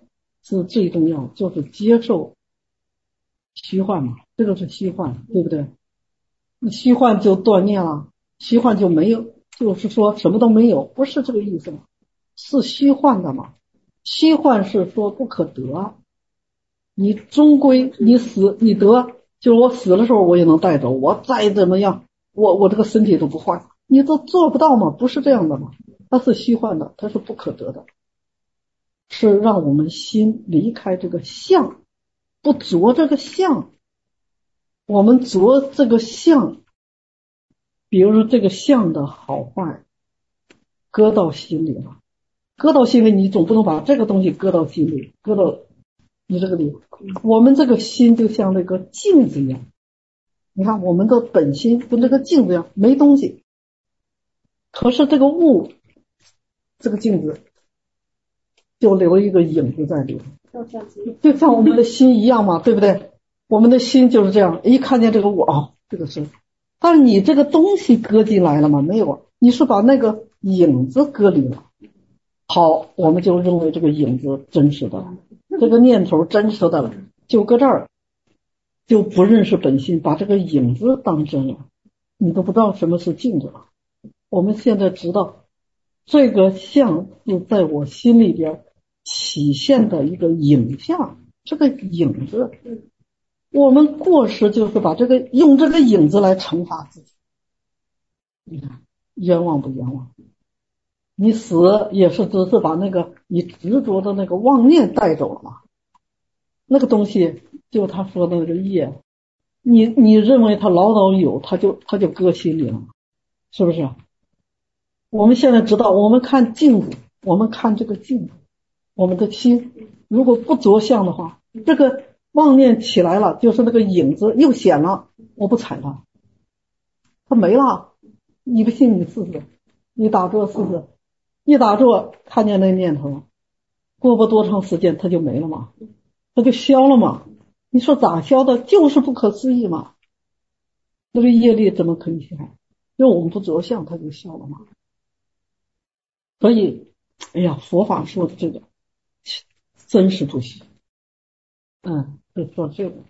S2: 是最重要，就是接受虚幻嘛，这个是虚幻，对不对？虚幻就断灭了，虚幻就没有，就是说什么都没有，不是这个意思嘛，是虚幻的嘛。虚幻是说不可得，你终归你死你得，就是我死的时候我也能带走，我再怎么样，我我这个身体都不坏，你都做不到嘛，不是这样的嘛，它是虚幻的，它是不可得的，是让我们心离开这个相，不着这个相。我们着这个相，比如说这个相的好坏搁到心里了，搁到心里你总不能把这个东西搁到心里，搁到你这个里。我们这个心就像那个镜子一样，你看我们的本心跟这个镜子一样没东西，可是这个物这个镜子就留一个影子在里头，就像我们的心一样嘛，对不对？我们的心就是这样，一看见这个物哦，这个是，但是你这个东西搁进来了吗？没有，你是把那个影子搁里了。好，我们就认为这个影子真实的，这个念头真实的了，就搁这儿，就不认识本心，把这个影子当真了，你都不知道什么是镜子了。我们现在知道这个相是在我心里边体现的一个影像，这个影子我们过失就是把这个用这个影子来惩罚自己，你看冤枉不冤枉？你死也是只是把那个你执着的那个妄念带走了嘛，那个东西就他说的那个业，你你认为他老早有，他就他就搁心里了，是不是？我们现在知道，我们看镜子，我们看这个镜子，我们的心如果不着相的话，这个妄念起来了，就是那个影子又显了，我不踩它，它没了。你不信你试试，你打坐试试，一打坐看见那念头，过不多长时间它就没了嘛，它就消了嘛。你说咋消的？就是不可思议嘛。那个业力怎么可以消？因为我们不着相，它就消了嘛。所以，哎呀，佛法说的这个真是不行。嗯，就说这个。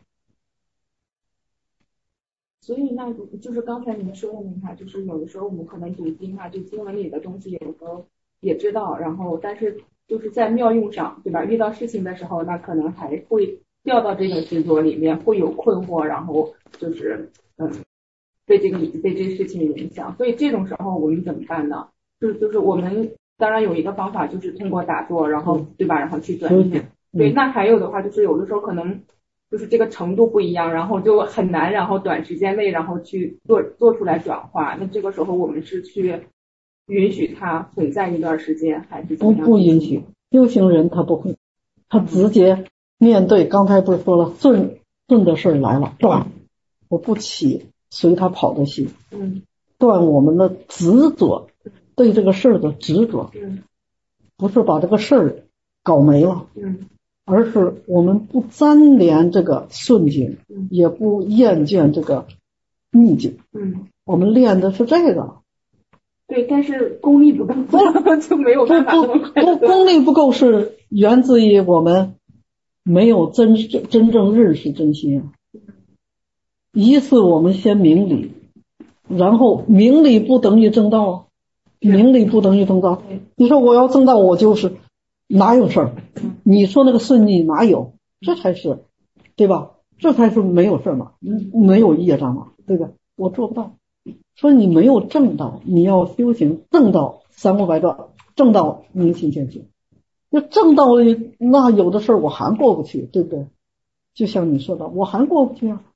S8: 所以那就是刚才您说的那个，就是有的时候我们可能读经啊，就经文里的东西有时候也知道，然后但是就是在妙用上，对吧？遇到事情的时候，那可能还会掉到这个执着里面，会有困惑，然后就是嗯，被这个被这个事情影响。所以这种时候我们怎么办呢？就是就是我们当然有一个方法，就是通过打坐，然后对吧？然后去转念。对，那还有的话就是有的时候可能就是这个程度不一样，然后就很难，然后短时间内然后去做做出来转化。那这个时候我们是去允许它存在一段时间，还是怎么样？
S2: 不不允许，修行人他不会，他直接面对。刚才不是说了，顺顺的事来了，断，我不起随他跑的心，
S8: 嗯，
S2: 断我们的执着，对这个事儿的执着，
S8: 嗯，
S2: 不是把这个事儿搞没了，
S8: 嗯。
S2: 而是我们不沾连这个顺境，也不厌倦这个逆境。
S8: 嗯，
S2: 我们练的是这个。
S8: 对，但是功力不够，就没有办法。
S2: 不，功力不够是源自于我们没有真真正认识真心啊。一是我们先明理，然后明理不等于正道啊，明理不等于正道。你说我要正道，我就是哪有事儿？你说那个顺利哪有？这才是，对吧？这才是没有事嘛，没有业障嘛，对吧？我做不到。说你没有正道，你要修行正道，三五百段正道明心见性。那正道那有的事儿我还过不去，对不对？就像你说的，我还过不去啊，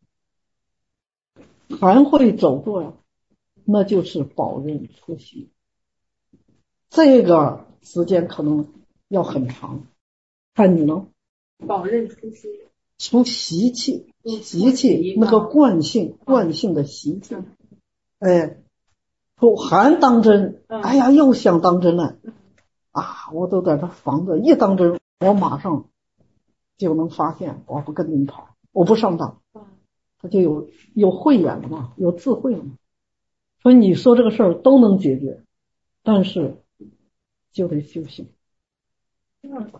S2: 还会走过呀，那就是保任出息。这个时间可能要很长，看你呢。
S8: 保任出息，
S2: 出习气，习气那个惯性，惯性的习气。哎，我还当真，哎呀，又想当真了啊！我都在这防着，一当真，我马上就能发现，我不跟你跑，我不上当，他就有有慧眼了嘛，有智慧了嘛。所以你说这个事儿都能解决，但是就得修行。
S8: 这样课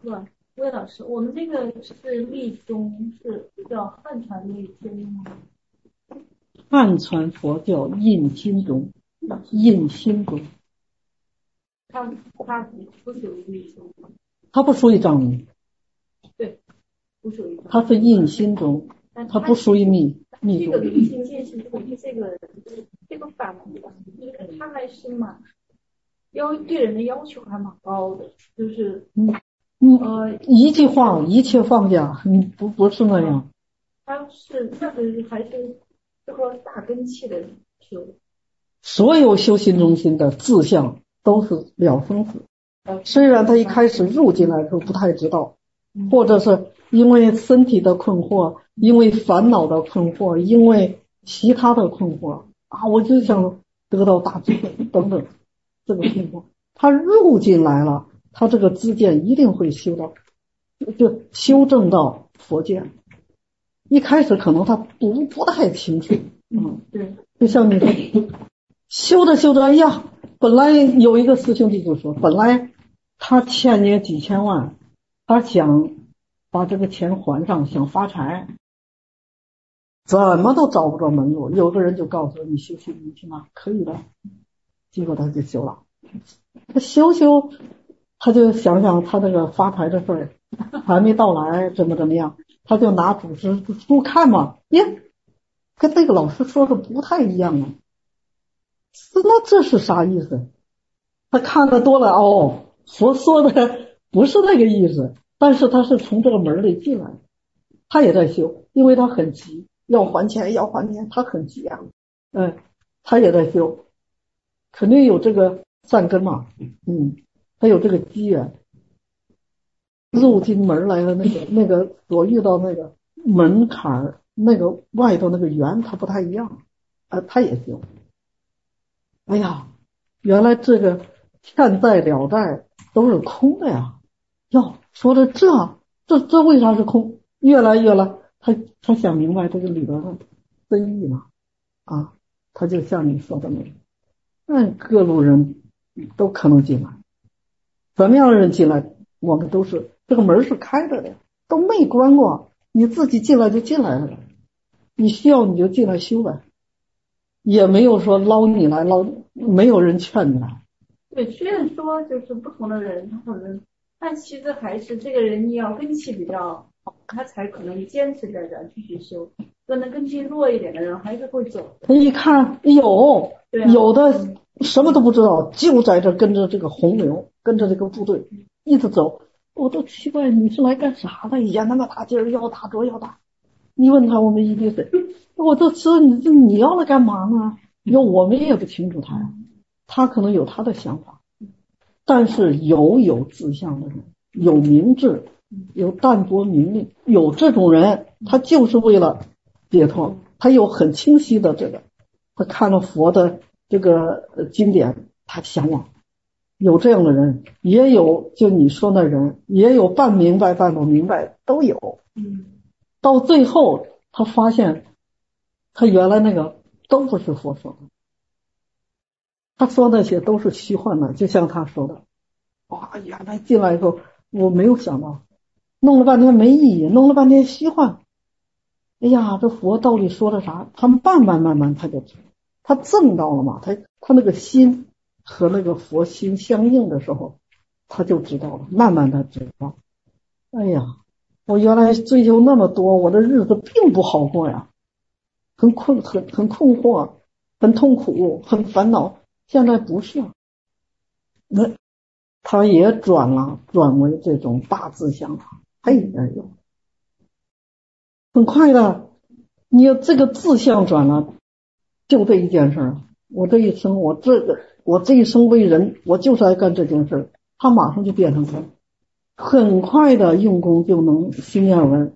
S1: 魏老师，我们这个是密宗，是叫汉传密宗吗？
S2: 汉传佛教印心宗，印心宗。
S1: 它它不属于密宗。
S2: 它不属于藏密。
S1: 对，不属于。
S2: 它是印心宗，它不属于密密宗。
S1: 这个明心见性宗这个这个法门吧，它还是蛮要对人的要求还蛮高的，就是
S2: 嗯嗯呃一句话一切放下，你不不是那样。
S1: 它是就是还是这个大根器的修。
S2: 所有修行中心的志向都是了生死，虽然他一开始入进来的时候不太知道，或者是因为身体的困惑，因为烦恼的困惑，因为其他的困惑啊，我就想得到大智慧等等，这个困惑，他入进来了，他这个知见一定会修到，就修正到佛见。一开始可能他不不太清楚，嗯，对，就像你说，修着修着，哎呀，本来有一个师兄弟就说，本来他欠你几千万，他想把这个钱还上，想发财，怎么都找不着门路。有个人就告诉我，你修修你去吗？可以的。结果他就修了，他修修，他就想想他这个发财的事儿还没到来，怎么怎么样，他就拿祖师书看嘛，耶，跟那个老师说的不太一样啊。那这是啥意思？他看的多了，哦，佛说的不是那个意思，但是他是从这个门里进来，他也在修，因为他很急，要还钱要还钱，他很急啊，嗯，他也在修，肯定有这个善根嘛，嗯，他有这个机缘，入进门来的那个那个所遇到那个门槛，那个外头那个缘，它不太一样，啊，他也修。哎呀，原来这个欠债了债都是空的呀！哟，说的这这这为啥是空？越来越来，他他想明白这个里边的真意嘛，啊，他就像你说的那个，嗯，各路人都可能进来，什么样的人进来，我们都是这个门是开着的，都没关过，你自己进来就进来了，你需要你就进来修呗。也没有说捞你来捞，没有人劝你来。
S1: 对，虽然说就是不同的人，他可能，但其实还是这个人你要根气比较好，他才可能坚持在这儿继续修。可能根气弱一点的人还是会走。
S2: 他一看有，有的什么都不知道，就在这跟着这个洪流，跟着这个部队一直走。我都奇怪你是来干啥的？演那么大劲儿，要打着要打。你问他我们一滴水，我都知道你这你要来干嘛呢？要我们也不清楚他呀，他可能有他的想法，但是有有志向的人，有明智，有淡泊名利，有这种人，他就是为了解脱，他有很清晰的这个，他看了佛的这个经典，他向往。有这样的人，也有就你说那人，也有半明白半不明白，都有。嗯。到最后他发现他原来那个都不是佛说的，他说那些都是虚幻的，就像他说的，哇，原来进来以后我没有想到，弄了半天没意义，弄了半天虚幻，哎呀，这佛到底说了啥？他慢慢慢慢他就知道，他证到了嘛，他他那个心和那个佛心相应的时候他就知道了，慢慢的知道，哎呀，我原来追求那么多，我的日子并不好过呀，很困很很困惑，很痛苦，很烦恼。现在不是，那他也转了，转为这种大志向了，他也有，很快的，你这个志向转了，就这一件事，我这一生，我这个我这一生为人，我就是爱干这件事，他马上就变成他。很快的用功就能心念文，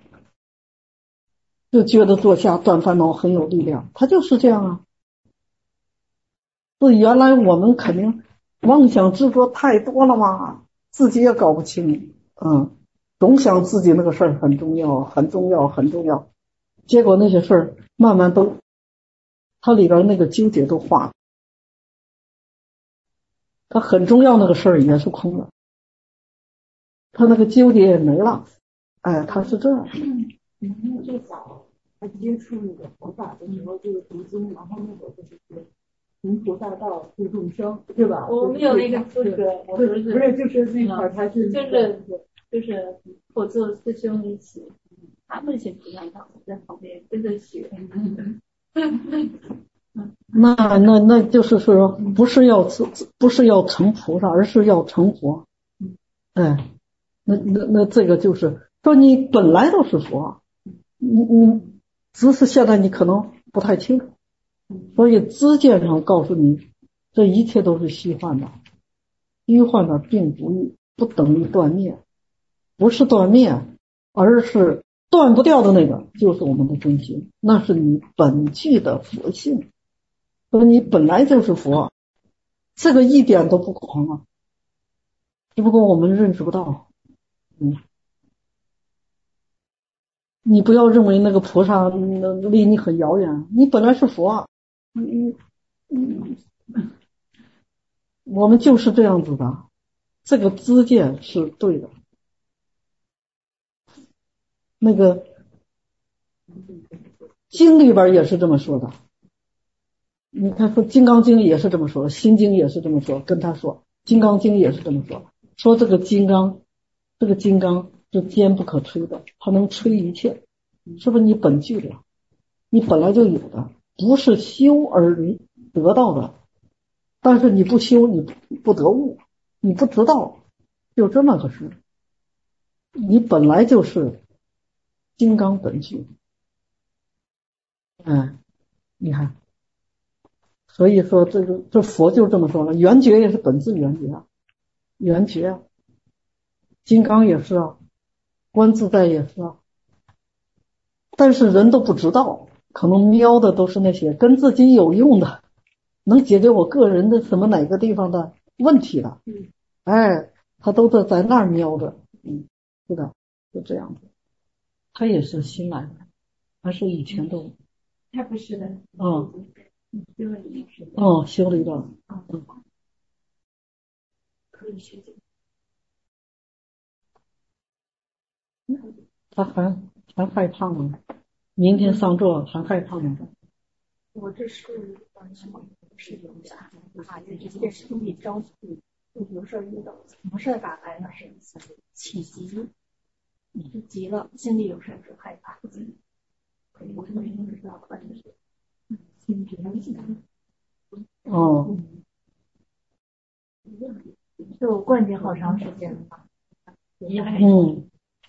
S2: 就觉得坐下断烦恼很有力量，他就是这样啊。是原来我们肯定妄想执着太多了嘛，自己也搞不清，嗯，总想自己那个事儿很重要很重要很重要，结果那些事儿慢慢都它里边那个纠结都化了，它很重要那个事儿也是空的。 他那个纠结也没了。哎，他是这样。
S7: 嗯，最早他接触那个佛法的时候就是读经，然后那会儿就是从菩萨道度众生，对吧？
S1: 我没有那个资格，我
S7: 不是不是就是那会儿他是
S1: 就是就是我做师兄一起，他们先菩萨道在旁边跟着学。
S2: 那那那就是说，不是要不是要成菩萨，而是要成佛。哎，那那那这个就是说，你本来都是佛，你你只是现在你可能不太清楚，所以知见上告诉你，这一切都是虚幻的，虚幻的并不不等于断灭，不是断灭，而是断不掉的那个，就是我们的真心，那是你本具的佛性。所以你本来就是佛，这个一点都不狂啊，只不过我们认识不到。嗯，你不要认为那个菩萨离你很遥远，你本来是佛。嗯嗯，我们就是这样子的，这个知见是对的。那个经里边也是这么说的。你看说《金刚经》也是这么说，《心经》也是这么说，跟他说，《金刚经》也是这么说，说这个金刚，这个金刚是坚不可摧的，它能摧一切，是不是你本具的？你本来就有的，不是修而得到的。但是你不修，你不得悟，你不知道，就这么个事。你本来就是金刚本具，嗯，你看。所以说这个这佛就这么说了，圆觉也是本自圆觉啊，圆觉啊，金刚也是啊，观自在也是啊，但是人都不知道，可能瞄的都是那些跟自己有用的，能解决我个人的什么哪个地方的问题的，哎，他都在在那儿瞄着，嗯，是的，就这样子。他也是新来的，还是以前都？
S1: 他不是的，
S2: 嗯。
S1: 修了一段，
S2: 哦，修了一段，嗯，
S1: 可以学这
S2: 个。他还还害怕吗？明天上座还害怕吗？
S1: 我这是什么？是有点怕，就是这心理着急，有事遇到什么事打来了是起急，就急了，心里有事就害怕。我是没知道，反正是。
S2: 哦，
S1: 就灌顶好长时间了吧？
S2: 嗯，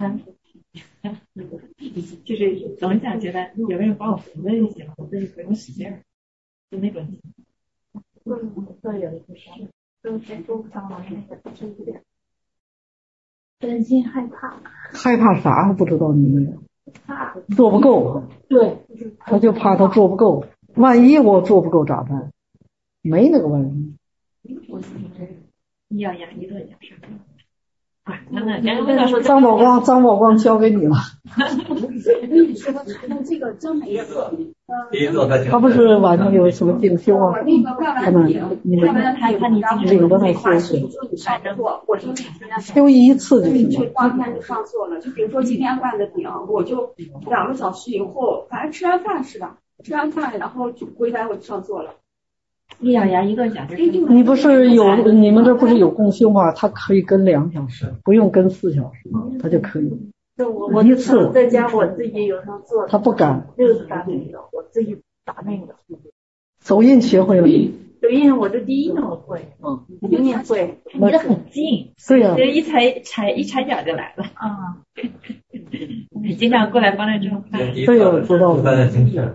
S4: 就是总想觉得有个人帮我扶着就行了，我自己不用使劲儿，就那种。
S1: 嗯，对，有一个事，就是做不上来那个，是有点担心害怕。
S2: 害怕啥还不知道你？
S1: 怕
S2: 做不够。对，他就怕他做不够。万一我做不够咋办？没那个万一。
S4: 我医药压力的也是。啊，那那
S2: 张宝光，张宝光交给你了。
S6: 你说的这个真没错。
S2: 他不是晚上有什么进修啊？他们你们领着他休息。休一次就行了。
S6: 当天就上座了，就比如说今天灌的顶，我就两个小时以后，反正吃完饭是吧？吃完饭然后就回来我就上座了。
S4: 一两牙一个小时。
S2: 你不是有你们这不是有共修吗？他可以跟两小时，不用跟四小时，他就可以。
S1: 就我我一次在家我自己有上做，
S2: 他不敢，
S1: 六次打那个，我自己打那个。
S2: 手印学会了吗？
S1: 手印我这第一呢我会，嗯，第一会，
S4: 离得很近，
S2: 对呀，
S4: 就一踩踩一踩脚就来了
S1: 啊。
S4: 你经常过来帮着做饭。
S2: 对呀，我知道了。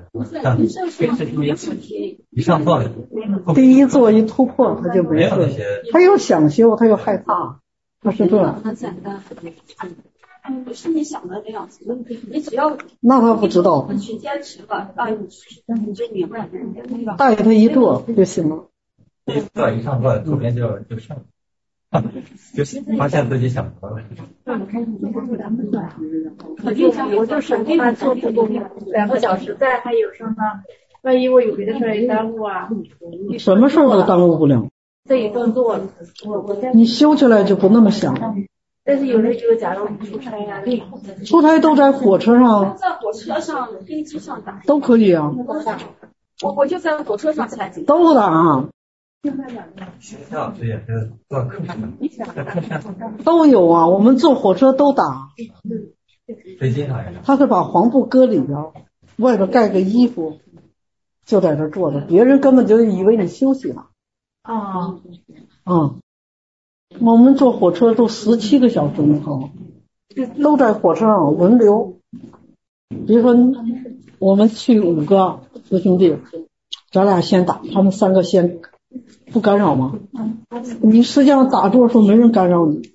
S3: 一上座，
S2: 第一座一突破他就没事，他又想修，他又害怕，他是这样。
S6: 很简单。嗯，不是你想的那样子，你只要
S2: 那他不知道，
S6: 去坚持了，啊，你你就明白了，
S2: 带他一坐就行了。
S3: 一坐一上座，左边就就上，就发现自己想得了。
S1: 我就省这个做不动两个小时，再还有什么？万一我有别的事儿也耽误啊。
S2: 什么事都耽误不了。
S1: 这一顿做了，我我在
S2: 你修起来就不那么想了。
S1: 但是有的就是假如出差呀，
S2: 出差都在火车上，
S6: 在火车上、飞机上打
S2: 都可以啊。
S6: 我我就在火车上才
S2: 都打。
S3: 学校这也是做课程，在课上
S2: 都有啊，我们坐火车都打。
S3: 飞机上也是。
S2: 他是把黄布搁里边，外边盖个衣服，就在这坐着，别人根本就以为你休息了。
S1: 啊。
S2: 嗯。我们坐火车都十七个小时以后，都在火车上轮流。比如说，我们去五个师兄弟，咱俩先打，他们三个先不干扰吗？你实际上打坐的时候没人干扰你，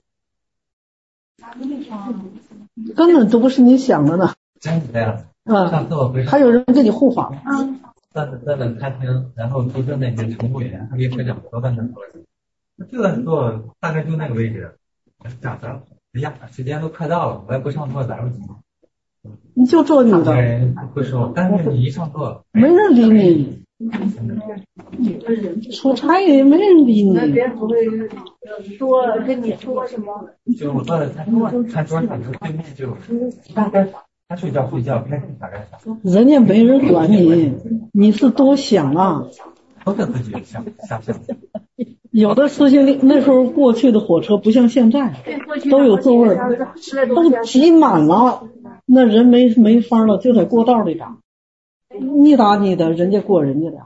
S2: 根本都不是你想的呢。
S3: 真是这样。
S2: 嗯。
S3: 上次我回
S2: 还有人给你护法。
S3: 嗯。在在那餐厅，然后都是那些乘务员，他给分享都在那坐着。就在坐，大概就那个位置。讲着，哎呀，时间都快到了，我也不上座，来不及。
S2: 你就坐你的。
S3: 人不说，但是你一上座，
S2: 没人理你。出差也没人理你。
S1: 那别人不会说跟你说什么。
S3: 就我坐在餐桌餐桌上，对面就大概他睡觉睡觉，开心啥干啥。
S2: 人家没人管你，你是多想啊。
S3: 都是自己想想想。
S2: 有的师兄弟那时候过去的火车不像现在，都有座位，都挤满了，那人没没法了，就在过道里打。你打你的，人家过人家的，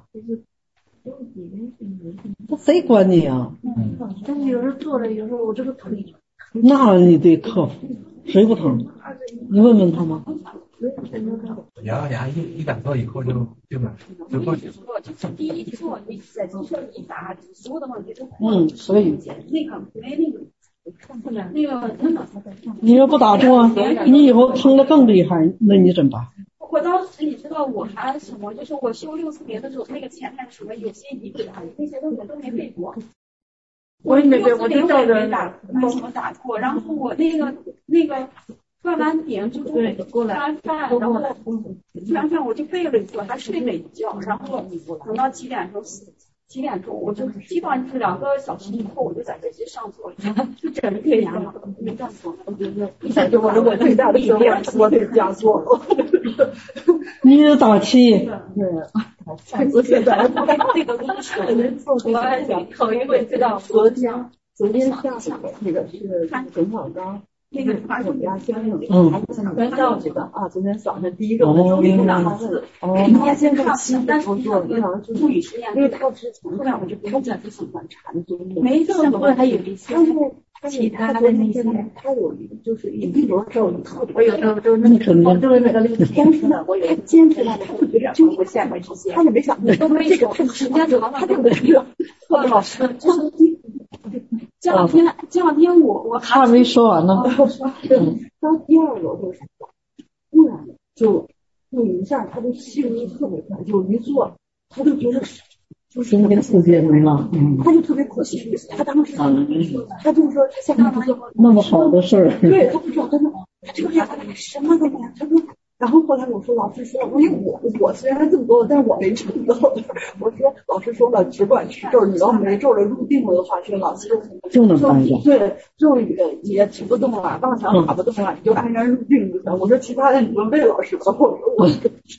S2: 这谁管你啊？
S1: 但是有时候坐了，有时候我这个腿，
S2: 那你得克服，谁不疼？你问问他吗？
S3: 咬咬牙一一敢做以后就就就过去。
S6: 就是第一做你在机上一打所有的问题都
S2: 嗯，所以
S6: 那个没那个那个真的。
S2: 你要不打坐，你以后疼的更厉害，那你怎么办？
S6: 我当时你知道我还什么，就是我修六四年的时候，那个前台什么有些仪式啊，那些东西都没背过。
S1: 我也没背，我就照着
S6: 打，没什么打过。然后我那个那个。饭完点就吃完饭，然后吃完饭我就背了一会儿，还睡了一觉，然后等到几点钟？几点钟？我就基本上就是两个小时以后，我就在飞机上坐，就整个这样了，没干活。我觉得，
S7: 那就我我最大的时候，我得这样做。
S2: 你也打气。
S7: 对，我现在
S6: 那个东西，我还想头一回知道，
S7: 昨天昨天下午那个是董小刚。那个他我们家先生，
S2: 嗯，
S7: 昨上去的啊，昨天早上第一个问题，两次，哦，他先生七但是我说，因为物理实验，因为他之前后来我就不用再不喜欢禅宗，
S6: 没这么还有一些，
S7: 他是其他的那些，他有就是一轮之后特别，
S1: 我有时候就是那个就是那个
S7: 坚持的，我有坚持了，他就觉得就我下回之前，他也没想到这个时间长了，他就这个贺老师就是。
S6: 这两天，这两天我我
S2: 还没说完呢。
S7: 到第二楼的时候，突然就就一下，他就性力特别快，就一坐，他就觉得就是
S2: 中间世界没了，
S7: 嗯，他就特别可惜，他当时他就说他现在不做
S2: 那么好的事儿，
S7: 对他不知道真的，他这个人什么都没有，他说。然后后来我说老师说，因为我我虽然这么多，但是我没成功。我说老师说了，只管持咒，你要没咒了入定了的话，这个老师
S2: 就能办下。
S7: 对，咒语也提不动了，妄想打不动了，你就安然入定就行。我说其他的你问魏老师吧。我说我，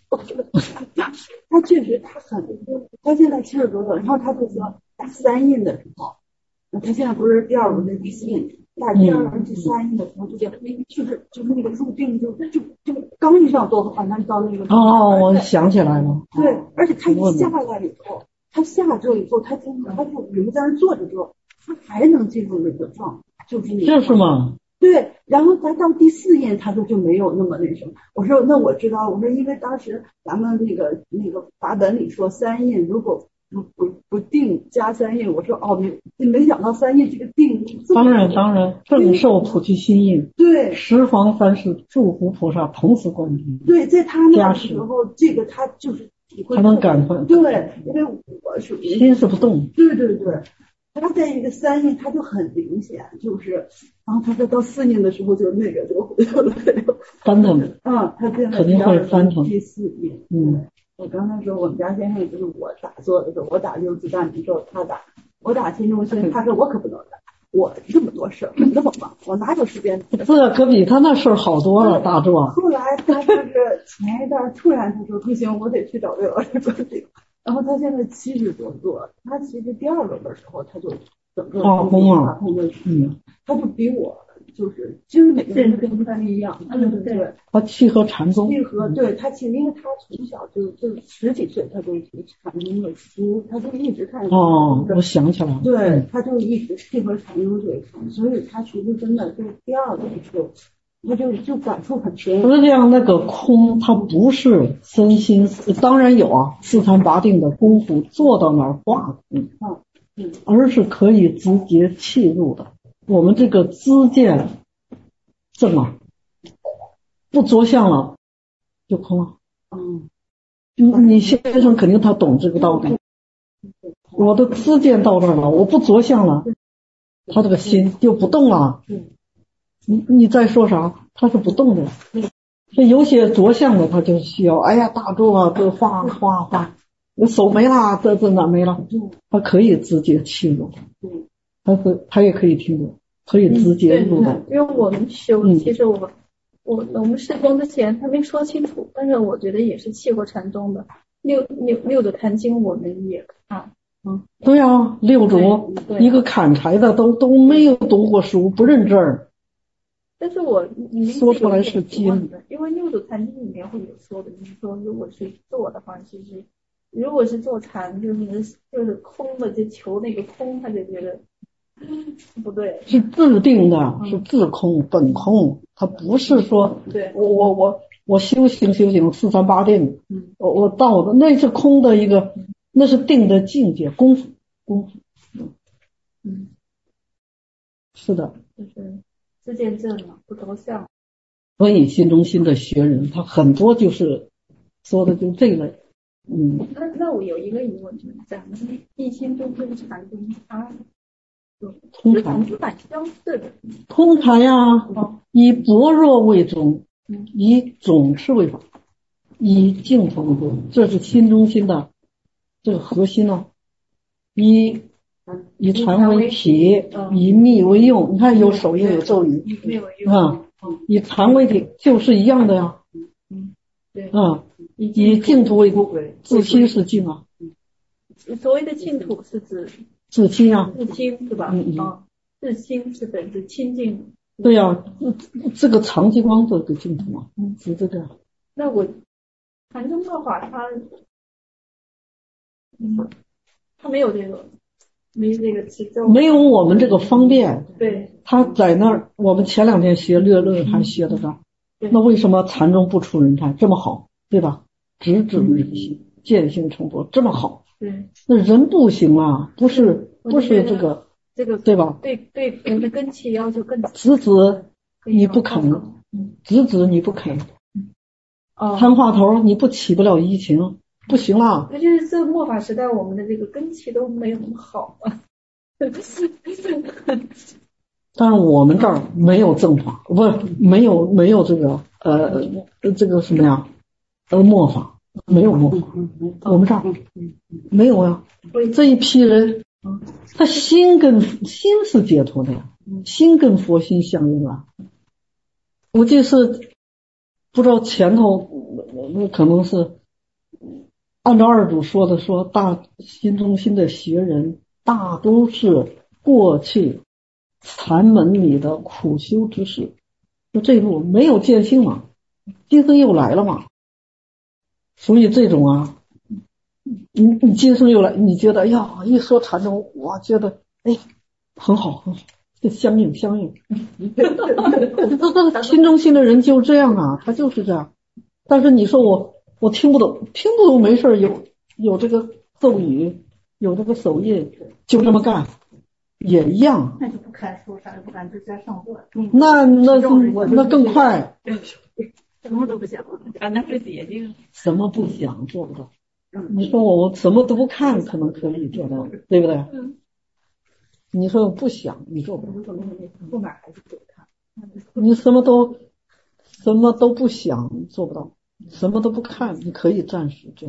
S7: 他确实他很，他现在七十多岁，然后他就说打三印的时候，他现在不是第二轮的第四印。打第二轮第三印的时候，就就是就是那个入定就就就刚一上座好像到那个
S2: 哦，我想起来了。
S7: 对，而且他一下来以后，他下这以后，他就他就我们在那坐着之后，他还能进入那个状态，就是那个。
S2: 这是吗？
S7: 对，然后咱到第四印，他说就没有那么那什么。我说那我知道，我说因为当时咱们那个那个法本里说三印如果。不不不定加三印，我说哦，没没想到三印这个定。
S2: 当然当然，正受普济心印。
S7: 对，
S2: 十方三世诸佛菩萨同时观听。
S7: 对，在他那个时候，这个他就是体会。
S2: 他能感会。
S7: 对，因为我属于
S2: 心是不动。
S7: 对对对，他在一个三印，他就很明显，就是，然后他说到四印的时候，就那个就回头了，
S2: 翻腾。
S7: 嗯，他现在
S2: 肯定会翻腾。
S7: 第四印，
S2: 嗯。
S7: 我刚才说我们家先生就是我打坐的时候，我打六字大明咒，他打；我打心中心，他说我可不能打。 我这么多事儿，那么忙，我哪有时间？
S2: 这可比他那事儿好多了，大柱。
S7: 后来他就是前一段突然他说不行，我得去找魏老师做这个。然后他现在七十多做，他其实第二轮的时候他就整个
S2: 化工啊，
S7: 嗯，他就比我就是其实每个人跟他一样，嗯对，
S2: 他契合禅宗，
S7: 契合对他其实因为他从小就就十几岁他就读禅宗的书，他就一直看
S2: 哦，我想起来了，
S7: 对，他就一直契合禅宗这一块，所以他其实真的就是第二轮就他就就感触很深。
S2: 实际上那个空，它不是身心，当然有啊，四禅八定的功夫做到那儿化空，嗯，而是可以直接契入的。我们这个知见这么不着相了，就空了。
S7: 嗯，
S2: 你你先生肯定他懂这个道理。我的知见到这儿了，我不着相了，他这个心就不动了。你你再说啥，他是不动的。所以有些着相的，他就需要，哎呀，大住啊，这画画画，我手没了，这这哪没了？他可以直接契入，他可他也可以听懂，可以直接入的。
S1: 因为我们修，其实我我我们施工之前他没说清楚，但是我觉得也是契合禅宗的。六六六祖坛经我们也看。
S2: 嗯，对啊，六祖一个砍柴的都都没有读过书，不认字儿。
S1: 但是我
S2: 说出来是经
S1: 的，因为六祖坛经里面会有说的，就是说如果是做的话，其实如果是做禅，就是就是空的，就求那个空，他就觉得不对。
S2: 是自定的，嗯、是自空本空，他不是说
S1: 对
S2: 我我我我修行修行四三八定，嗯，我我到的那是空的一个，那是定的境界功夫功夫，嗯嗯，是的，
S1: 就是。自见证嘛，不着相。
S2: 所以新中心的学人，他很多就是说的就这类。嗯。
S1: 那那我有一个疑问，就是咱们一心中跟禅宗它
S2: 通禅
S1: 是蛮相似的。
S2: 通禅呀，哦、以般若为宗，嗯、以总持为法，以净土为宗，这是新中心的这个核心哦。以以禅为体，以密为用。你看有手印有咒语，啊，以禅为体就是一样的呀。
S1: 嗯，对，
S2: 啊，以净土为宗，自心是净啊。
S1: 所谓的净土是指
S2: 自心啊，
S1: 自心是吧？
S2: 嗯嗯，
S1: 啊，自心是本是清净。
S2: 对呀、啊，这个长激光这个净土啊，嗯，是这个。
S1: 那我禅宗的话，它嗯，它没有这个。没这个节奏，
S2: 没有我们这个方便。
S1: 对，
S2: 他在那儿，我们前两天学略论还学的这，那为什么禅宗不出人才这么好，对吧？直指人心，见性成佛这么好。
S1: 对，
S2: 那人不行啊，不是不是这个
S1: 这个
S2: 对吧？
S1: 对对，人的根器要求更
S2: 直指你不肯，直指你不肯，
S1: 哦，
S2: 贪话头你不起不了移情。不行了，
S1: 那就是这末法时代，我们的这个根气都没有那么好啊。
S2: 但是我们这儿没有正法，不是没有没有这个呃这个什么呀？呃末法没有末法，我们这儿没有呀。这一批人，他心跟心是解脱的呀，心跟佛心相应啊。我记得是不知道前头那可能是。按照二祖说的说，大新中心的学人大都是过去禅门里的苦修之士，就这路没有见性嘛，今生又来了嘛，所以这种啊，你你今生又来，你觉得哎呀，一说禅宗，我觉得哎很好很好，这相应相应。新中心的人就这样啊，他就是这样。但是你说我。我听不懂，听不懂没事，有有这个咒语，有这个手印，就这么干，也一样。
S1: 那就不看书，啥也不干，就在上课。
S2: 那那那更快。
S1: 什么都不想，反正是捷径。
S2: 什么不想做不到？你说我我什么都不看，可能可以做到，对不对？嗯。你说我不想，你做不到。
S1: 不买还是不看。
S2: 你什么都什么都不想，做不到。什么都不看，你可以暂时这样。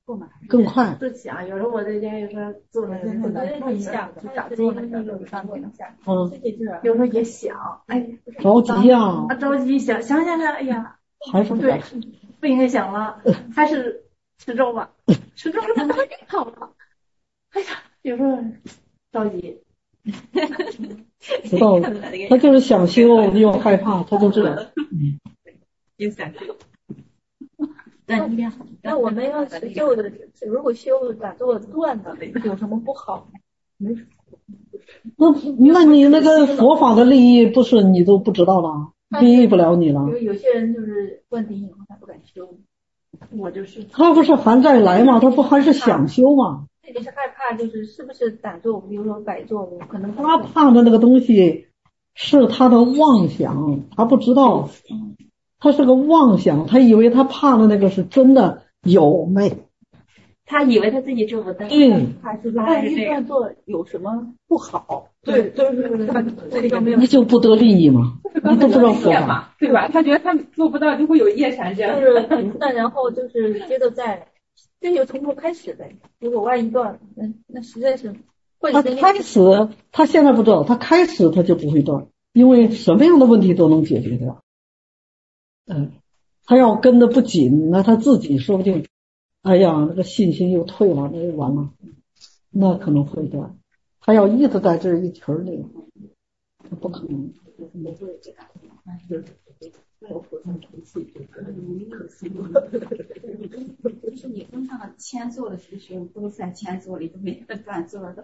S2: 更快。
S1: 是想，有时候我在家有时候做了梦一下，就打坐那个上面一下，
S2: 嗯，
S1: 有时候也想，哎，
S2: 着急呀，
S1: 啊着急想想想想，哎呀，
S2: 还是不
S1: 对，不应该想了，还是吃粥吧，吃粥了好了，哎呀，有时候着急。
S2: 知道了，他就是想修又害怕，他就这样。嗯，
S4: 又想修。
S1: 那那我们要是修的，如果修打坐断了，有什么不好？没什
S2: 么。那那你那个佛法的利益不是你都不知道了，利益不了你了。
S1: 因为有些人就是问题以后他不敢修，我就是。
S2: 他不是还债来吗？他不还是想修吗？
S1: 这里是害怕，就是是不是打坐，比如说摆坐，我可能
S2: 他怕的那个东西是他的妄想，他不知道，他是个妄想，他以为他怕的那个是真的有没？
S4: 他以为他自己做不到，
S2: 对，
S7: 还是万一这样做有什么不好？
S8: 对，就是
S7: 这个没有，
S2: 你就不得利益嘛，你都不知道佛
S8: 法，对吧？他觉得他做不到就会有业产生，
S1: 就是那然后就是接着再。这就从头开始呗。如果万一断，那那实在是。
S2: 他开始，他现在不知道，他开始他就不会断，因为什么样的问题都能解决掉。嗯，他要跟得不紧，那他自己说不定，哎呀，那个信心又退了，那就完了，那可能会断。他要一直在这一群里，他不可能。不会这样，
S7: 没有活动成绩，可惜了。
S6: 就是你跟上签做的学学都在签做里，都没有断做的。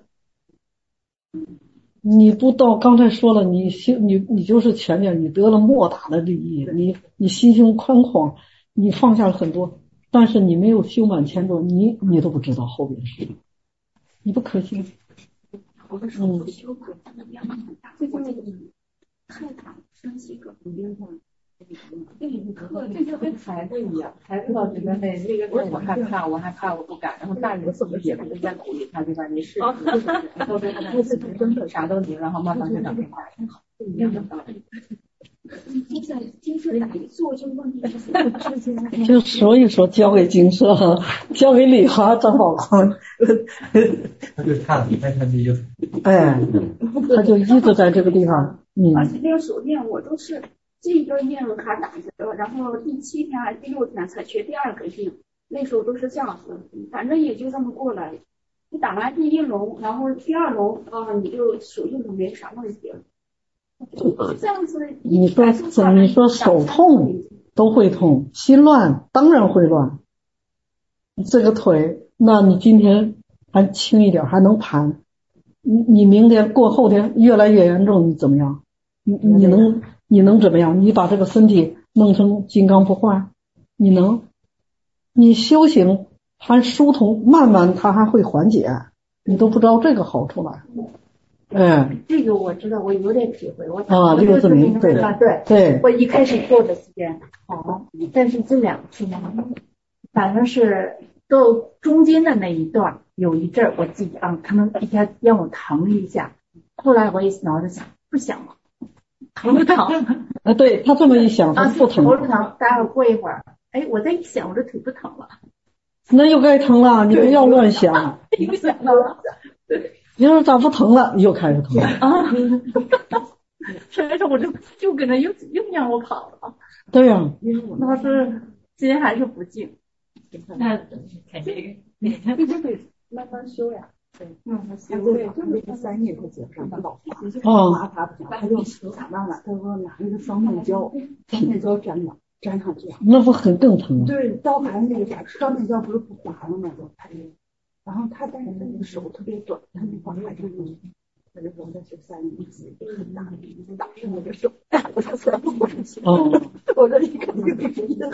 S2: 你不到刚才说了，你心你你就是前面你得了莫大的利益，你你心胸宽广，你放下了很多，但是你没有修满签做，你你都不知道后边是什么，你不可信。
S6: 我的手不修过，他们量很大，最近那个太大生气个不灵光。
S8: 对，这就跟孩子一样，孩子到觉得那那个我害怕，我害怕，我不敢，然后大人怎么也不是在鼓励他，对吧？你是，都是他自己真的啥都灵，然后慢慢就长变化，一样的道理。
S6: 就在金色打一坐就问题
S2: 就所以说交给金色，交给李华张宝光，
S3: 他就看你看看你就，
S2: 哎，他就一直在这个地方，嗯。
S6: 而且练手练我都是。这个印还打着，然后第七天还是第六天才学第二个印，那时候都是这样子，反正也就这么过来。你打完第一笼，然后第二笼啊，你就手印就没啥问题了。这样子，
S2: 你说你说手痛都会痛，心乱当然会乱。这个腿，那你今天还轻一点，还能盘。你你明天过后天越来越严重，你怎么样？你你能？你能怎么样？你把这个身体弄成金刚不坏，你能？你修行还疏通，慢慢它还会缓解，你都不知道这个好处来。哎，
S1: 这个我知道，我有点体会。我
S2: 啊，六字明，对
S1: 对
S2: 对。
S1: 我一开始做的时间好，但是这两次呢，反正是到中间的那一段有一阵儿，我自己啊，可能一下让我疼一下，后来我一脑子想不想了。疼不疼？
S2: 啊，对他这么一想，他不疼。
S1: 头不疼，待会儿过一会儿，哎，我再一想，我这腿不疼了。
S2: 那又该疼了，你不要乱想。
S1: 又想到了，对。
S2: 你说咋不疼了？又开始疼了
S1: 啊！所以说我就就跟着又又让我跑了。
S2: 对呀、啊。
S1: 那是今天还是不静。
S4: 那肯定，你
S7: 就得慢慢修呀。对，嗯，他对，就是他三印他接不上，他老怕，怕他不行，他就咋办了？他说拿那个双面胶，双面胶粘了，粘上去，
S2: 那不很更疼吗？
S7: 对，刀盘那个啥，双面胶不是不划了吗？都拍，然后他但是他那个手特别短，他那块还是他就说他是三印子，打打上那个手，我说算了，我说行，我说你肯定比别人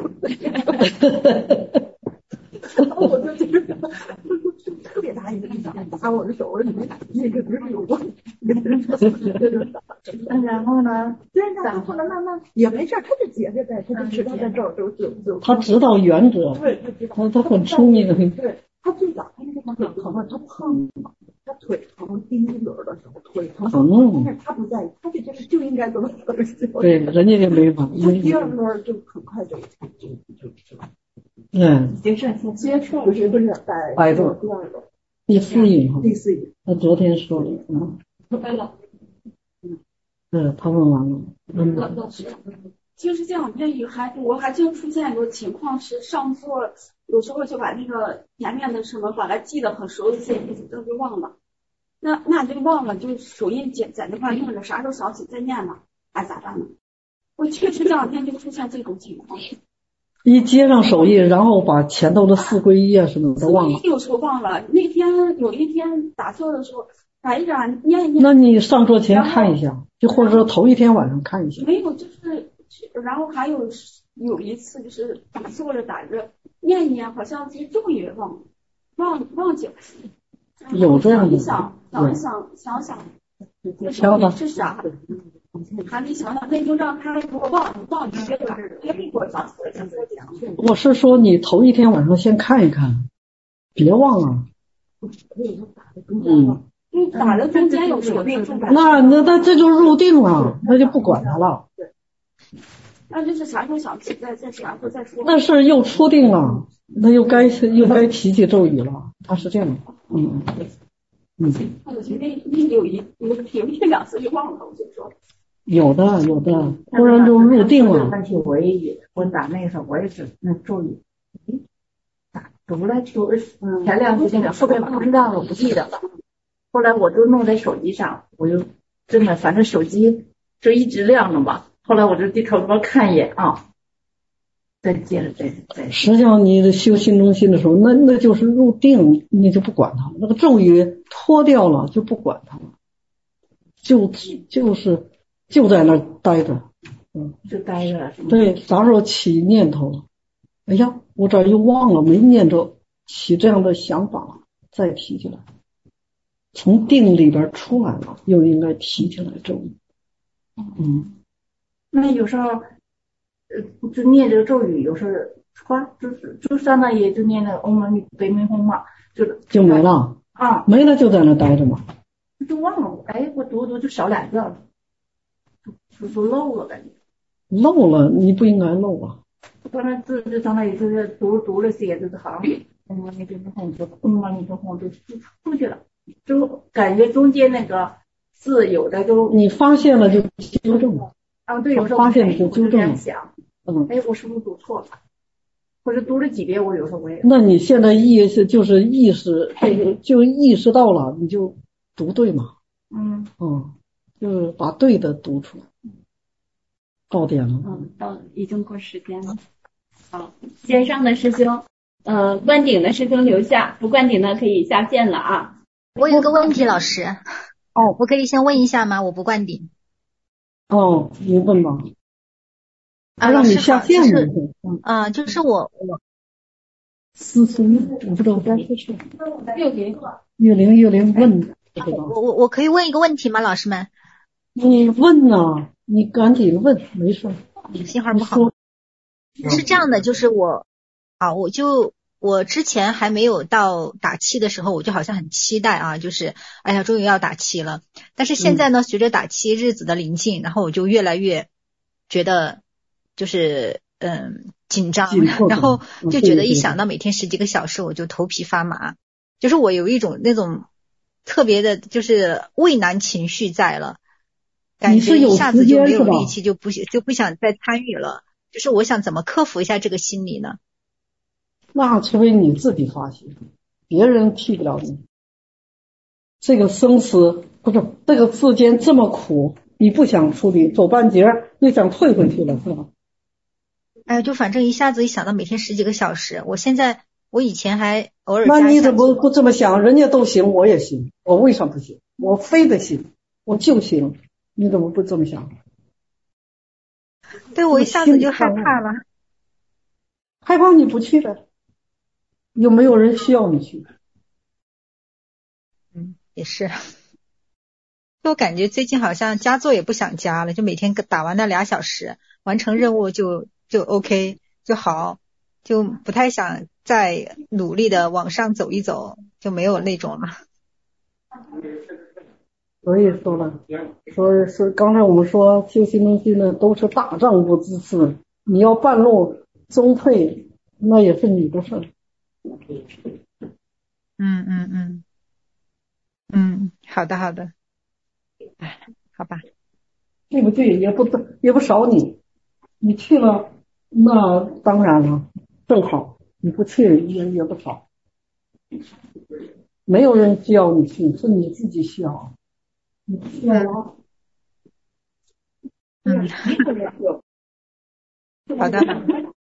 S7: 狠。然后我就觉得，特别大一个地方打我的手，我说你那个不是有过，
S1: 然后呢？
S7: 对，然后呢，慢慢也没事，他就接着呗，他就知道在这儿就就就。
S2: 他知道原则，
S7: 对，他知道，
S2: 他他很聪明。
S7: 对，他最早他那个地方疼了，他胖嘛，他腿疼，第一轮的时候腿疼，但是他不在意，他就觉得就应该这么疼。
S2: 对，人家也没法。
S7: 他第二轮就很快就就就知道。
S2: 嗯，
S4: 已经剩下
S7: 接触不是不是百
S2: 百度
S7: 第二个
S2: 第四印哈，
S7: 第四印。
S2: 他昨天说了，嗯，
S6: 对了，
S2: 嗯，他问完了，嗯，
S6: 老师，就是这两天有还我还就出现一个情况是上座有时候就把那个前面的什么把它记得很熟悉，都是忘了。那那就忘了，就手印在在那块用着，啥时候想起再念嘛，还咋办呢？我确实这两天就出现这种情况。
S2: 一接上手印，然后把前头的四归一啊什么的都忘了。
S6: 有时候忘了，那天有一天打坐的时候，打一打念一念。
S2: 那你上桌前看一下，就或者说头一天晚上看一下。
S6: 没有，就是然后还有有一次就是打坐着打着念一念，好像是咒语忘了，忘忘记了。
S2: 有这样的。
S6: 想想想想想，
S2: 想想
S6: 是啥？还没想想，那就让他给我忘忘记了，别一会儿想起来再说讲。
S2: 我是说你头一天晚上先看一看，别忘了。嗯。
S6: 你打的中间有手印，
S2: 那那那这就入定了，那就不管它了。
S6: 那就是啥时候想起再再啥时候再说。
S2: 那是又出定了，那又该又该提起咒语了，他是这样的，嗯嗯。
S6: 我觉得你有一有有一两次就忘了，我就说。
S2: 有的有的，突然就入定了。
S1: 问题我也我打那个时候我也是那咒语，打读了读前两次那个后面不知道了，不记得了。后来我都弄在手机上，我就真的反正手机就一直亮着嘛。后来我就低头多看一眼啊，再接着再再。
S2: 实际上你修心中心的时候，那那就是入定，你就不管它了。那个咒语脱掉了就不管它了，就就是就在那儿待着，嗯，
S1: 就待着。
S2: 对，啥时候起念头了？哎呀，我这又忘了，没念着，起这样的想法了，再提起来。从定里边出来了，又应该提起来咒语。嗯，
S1: 那有时候呃就念这个咒语，有时候穿就是就相当于就念那个嗡嘛呢呗咪吽嘛，就
S2: 就没了
S1: 啊，
S2: 没了就在那待着嘛，
S1: 就忘了。哎，我读读就少两个了，就就漏了感觉。
S2: 漏了，你不应该漏啊。
S1: 反正字就相当于就是读读了些，就是好像嗡嘛呢呗咪吽就嗡嘛呢呗咪吽就就出去了。就感觉中间那个字有的都
S2: 你发现了就纠正了
S1: 啊，对，有时候
S2: 发现了就纠正了。
S1: 想，
S2: 嗯，
S1: 哎，我是不是读错了？或者读了几遍，我有时候我也。
S2: 那你现在意识就是意识，就就意识到了，你就读对嘛。
S1: 嗯
S2: 嗯，就是把对的读出来。到点了。
S4: 嗯，到已经过时间了。好，线上的师兄，呃，灌顶的师兄留下，不灌顶的可以下线了啊。
S10: 我有个问题，老师。哦，我可以先问一下吗？我不灌顶。
S2: 哦，你问吧。
S10: 啊，
S2: 让你下线了。
S10: 啊、呃，就是我我。
S2: 思思，我不知道该说什么。
S6: 月龄，
S2: 月龄，月龄问。
S10: 我我我可以问一个问题吗，老师们？
S2: 你问呐，你赶紧问，没事。
S10: 信号不好。是这样的，就是我，啊，我就。我之前还没有到打七的时候，我就好像很期待啊，就是哎呀，终于要打七了。但是现在呢，随着打七日子的临近，然后我就越来越觉得就是嗯紧张，然后就觉得一想到每天十几个小时，我就头皮发麻，就是我有一种那种特别的，就是畏难情绪在了，感觉一下子就没有力气，就不就不想再参与了。就是我想怎么克服一下这个心理呢？
S2: 那除非你自己发现，别人替不了你。这个生死不是这个世间这么苦，你不想处理，走半截又想退回去了，是吧？
S10: 哎，就反正一下子一想到每天十几个小时，我现在我以前还偶尔。
S2: 那你怎么不这么想？人家都行，我也行，我为啥不行？我非得行，我就行，你怎么不这么想？
S10: 对，我一下子就害怕了。
S2: 害怕你不去呗？有没有人需要你去？
S10: 嗯，也是。就我感觉最近好像加做也不想加了，就每天打完那俩小时，完成任务就就 OK 就好，就不太想再努力的往上走一走，就没有那种了。
S2: 所以说了，说是刚才我们说修行东西呢，都是大丈夫之事，你要半路中退。 那也是你的事儿。
S10: 嗯嗯嗯嗯，好的好的，哎，好吧。
S2: 对不对？也不也不少你，你去了，那当然了，正好；你不去也也不少。没有人需要你去，是你自己需要。你需要啊。
S10: 嗯，好的。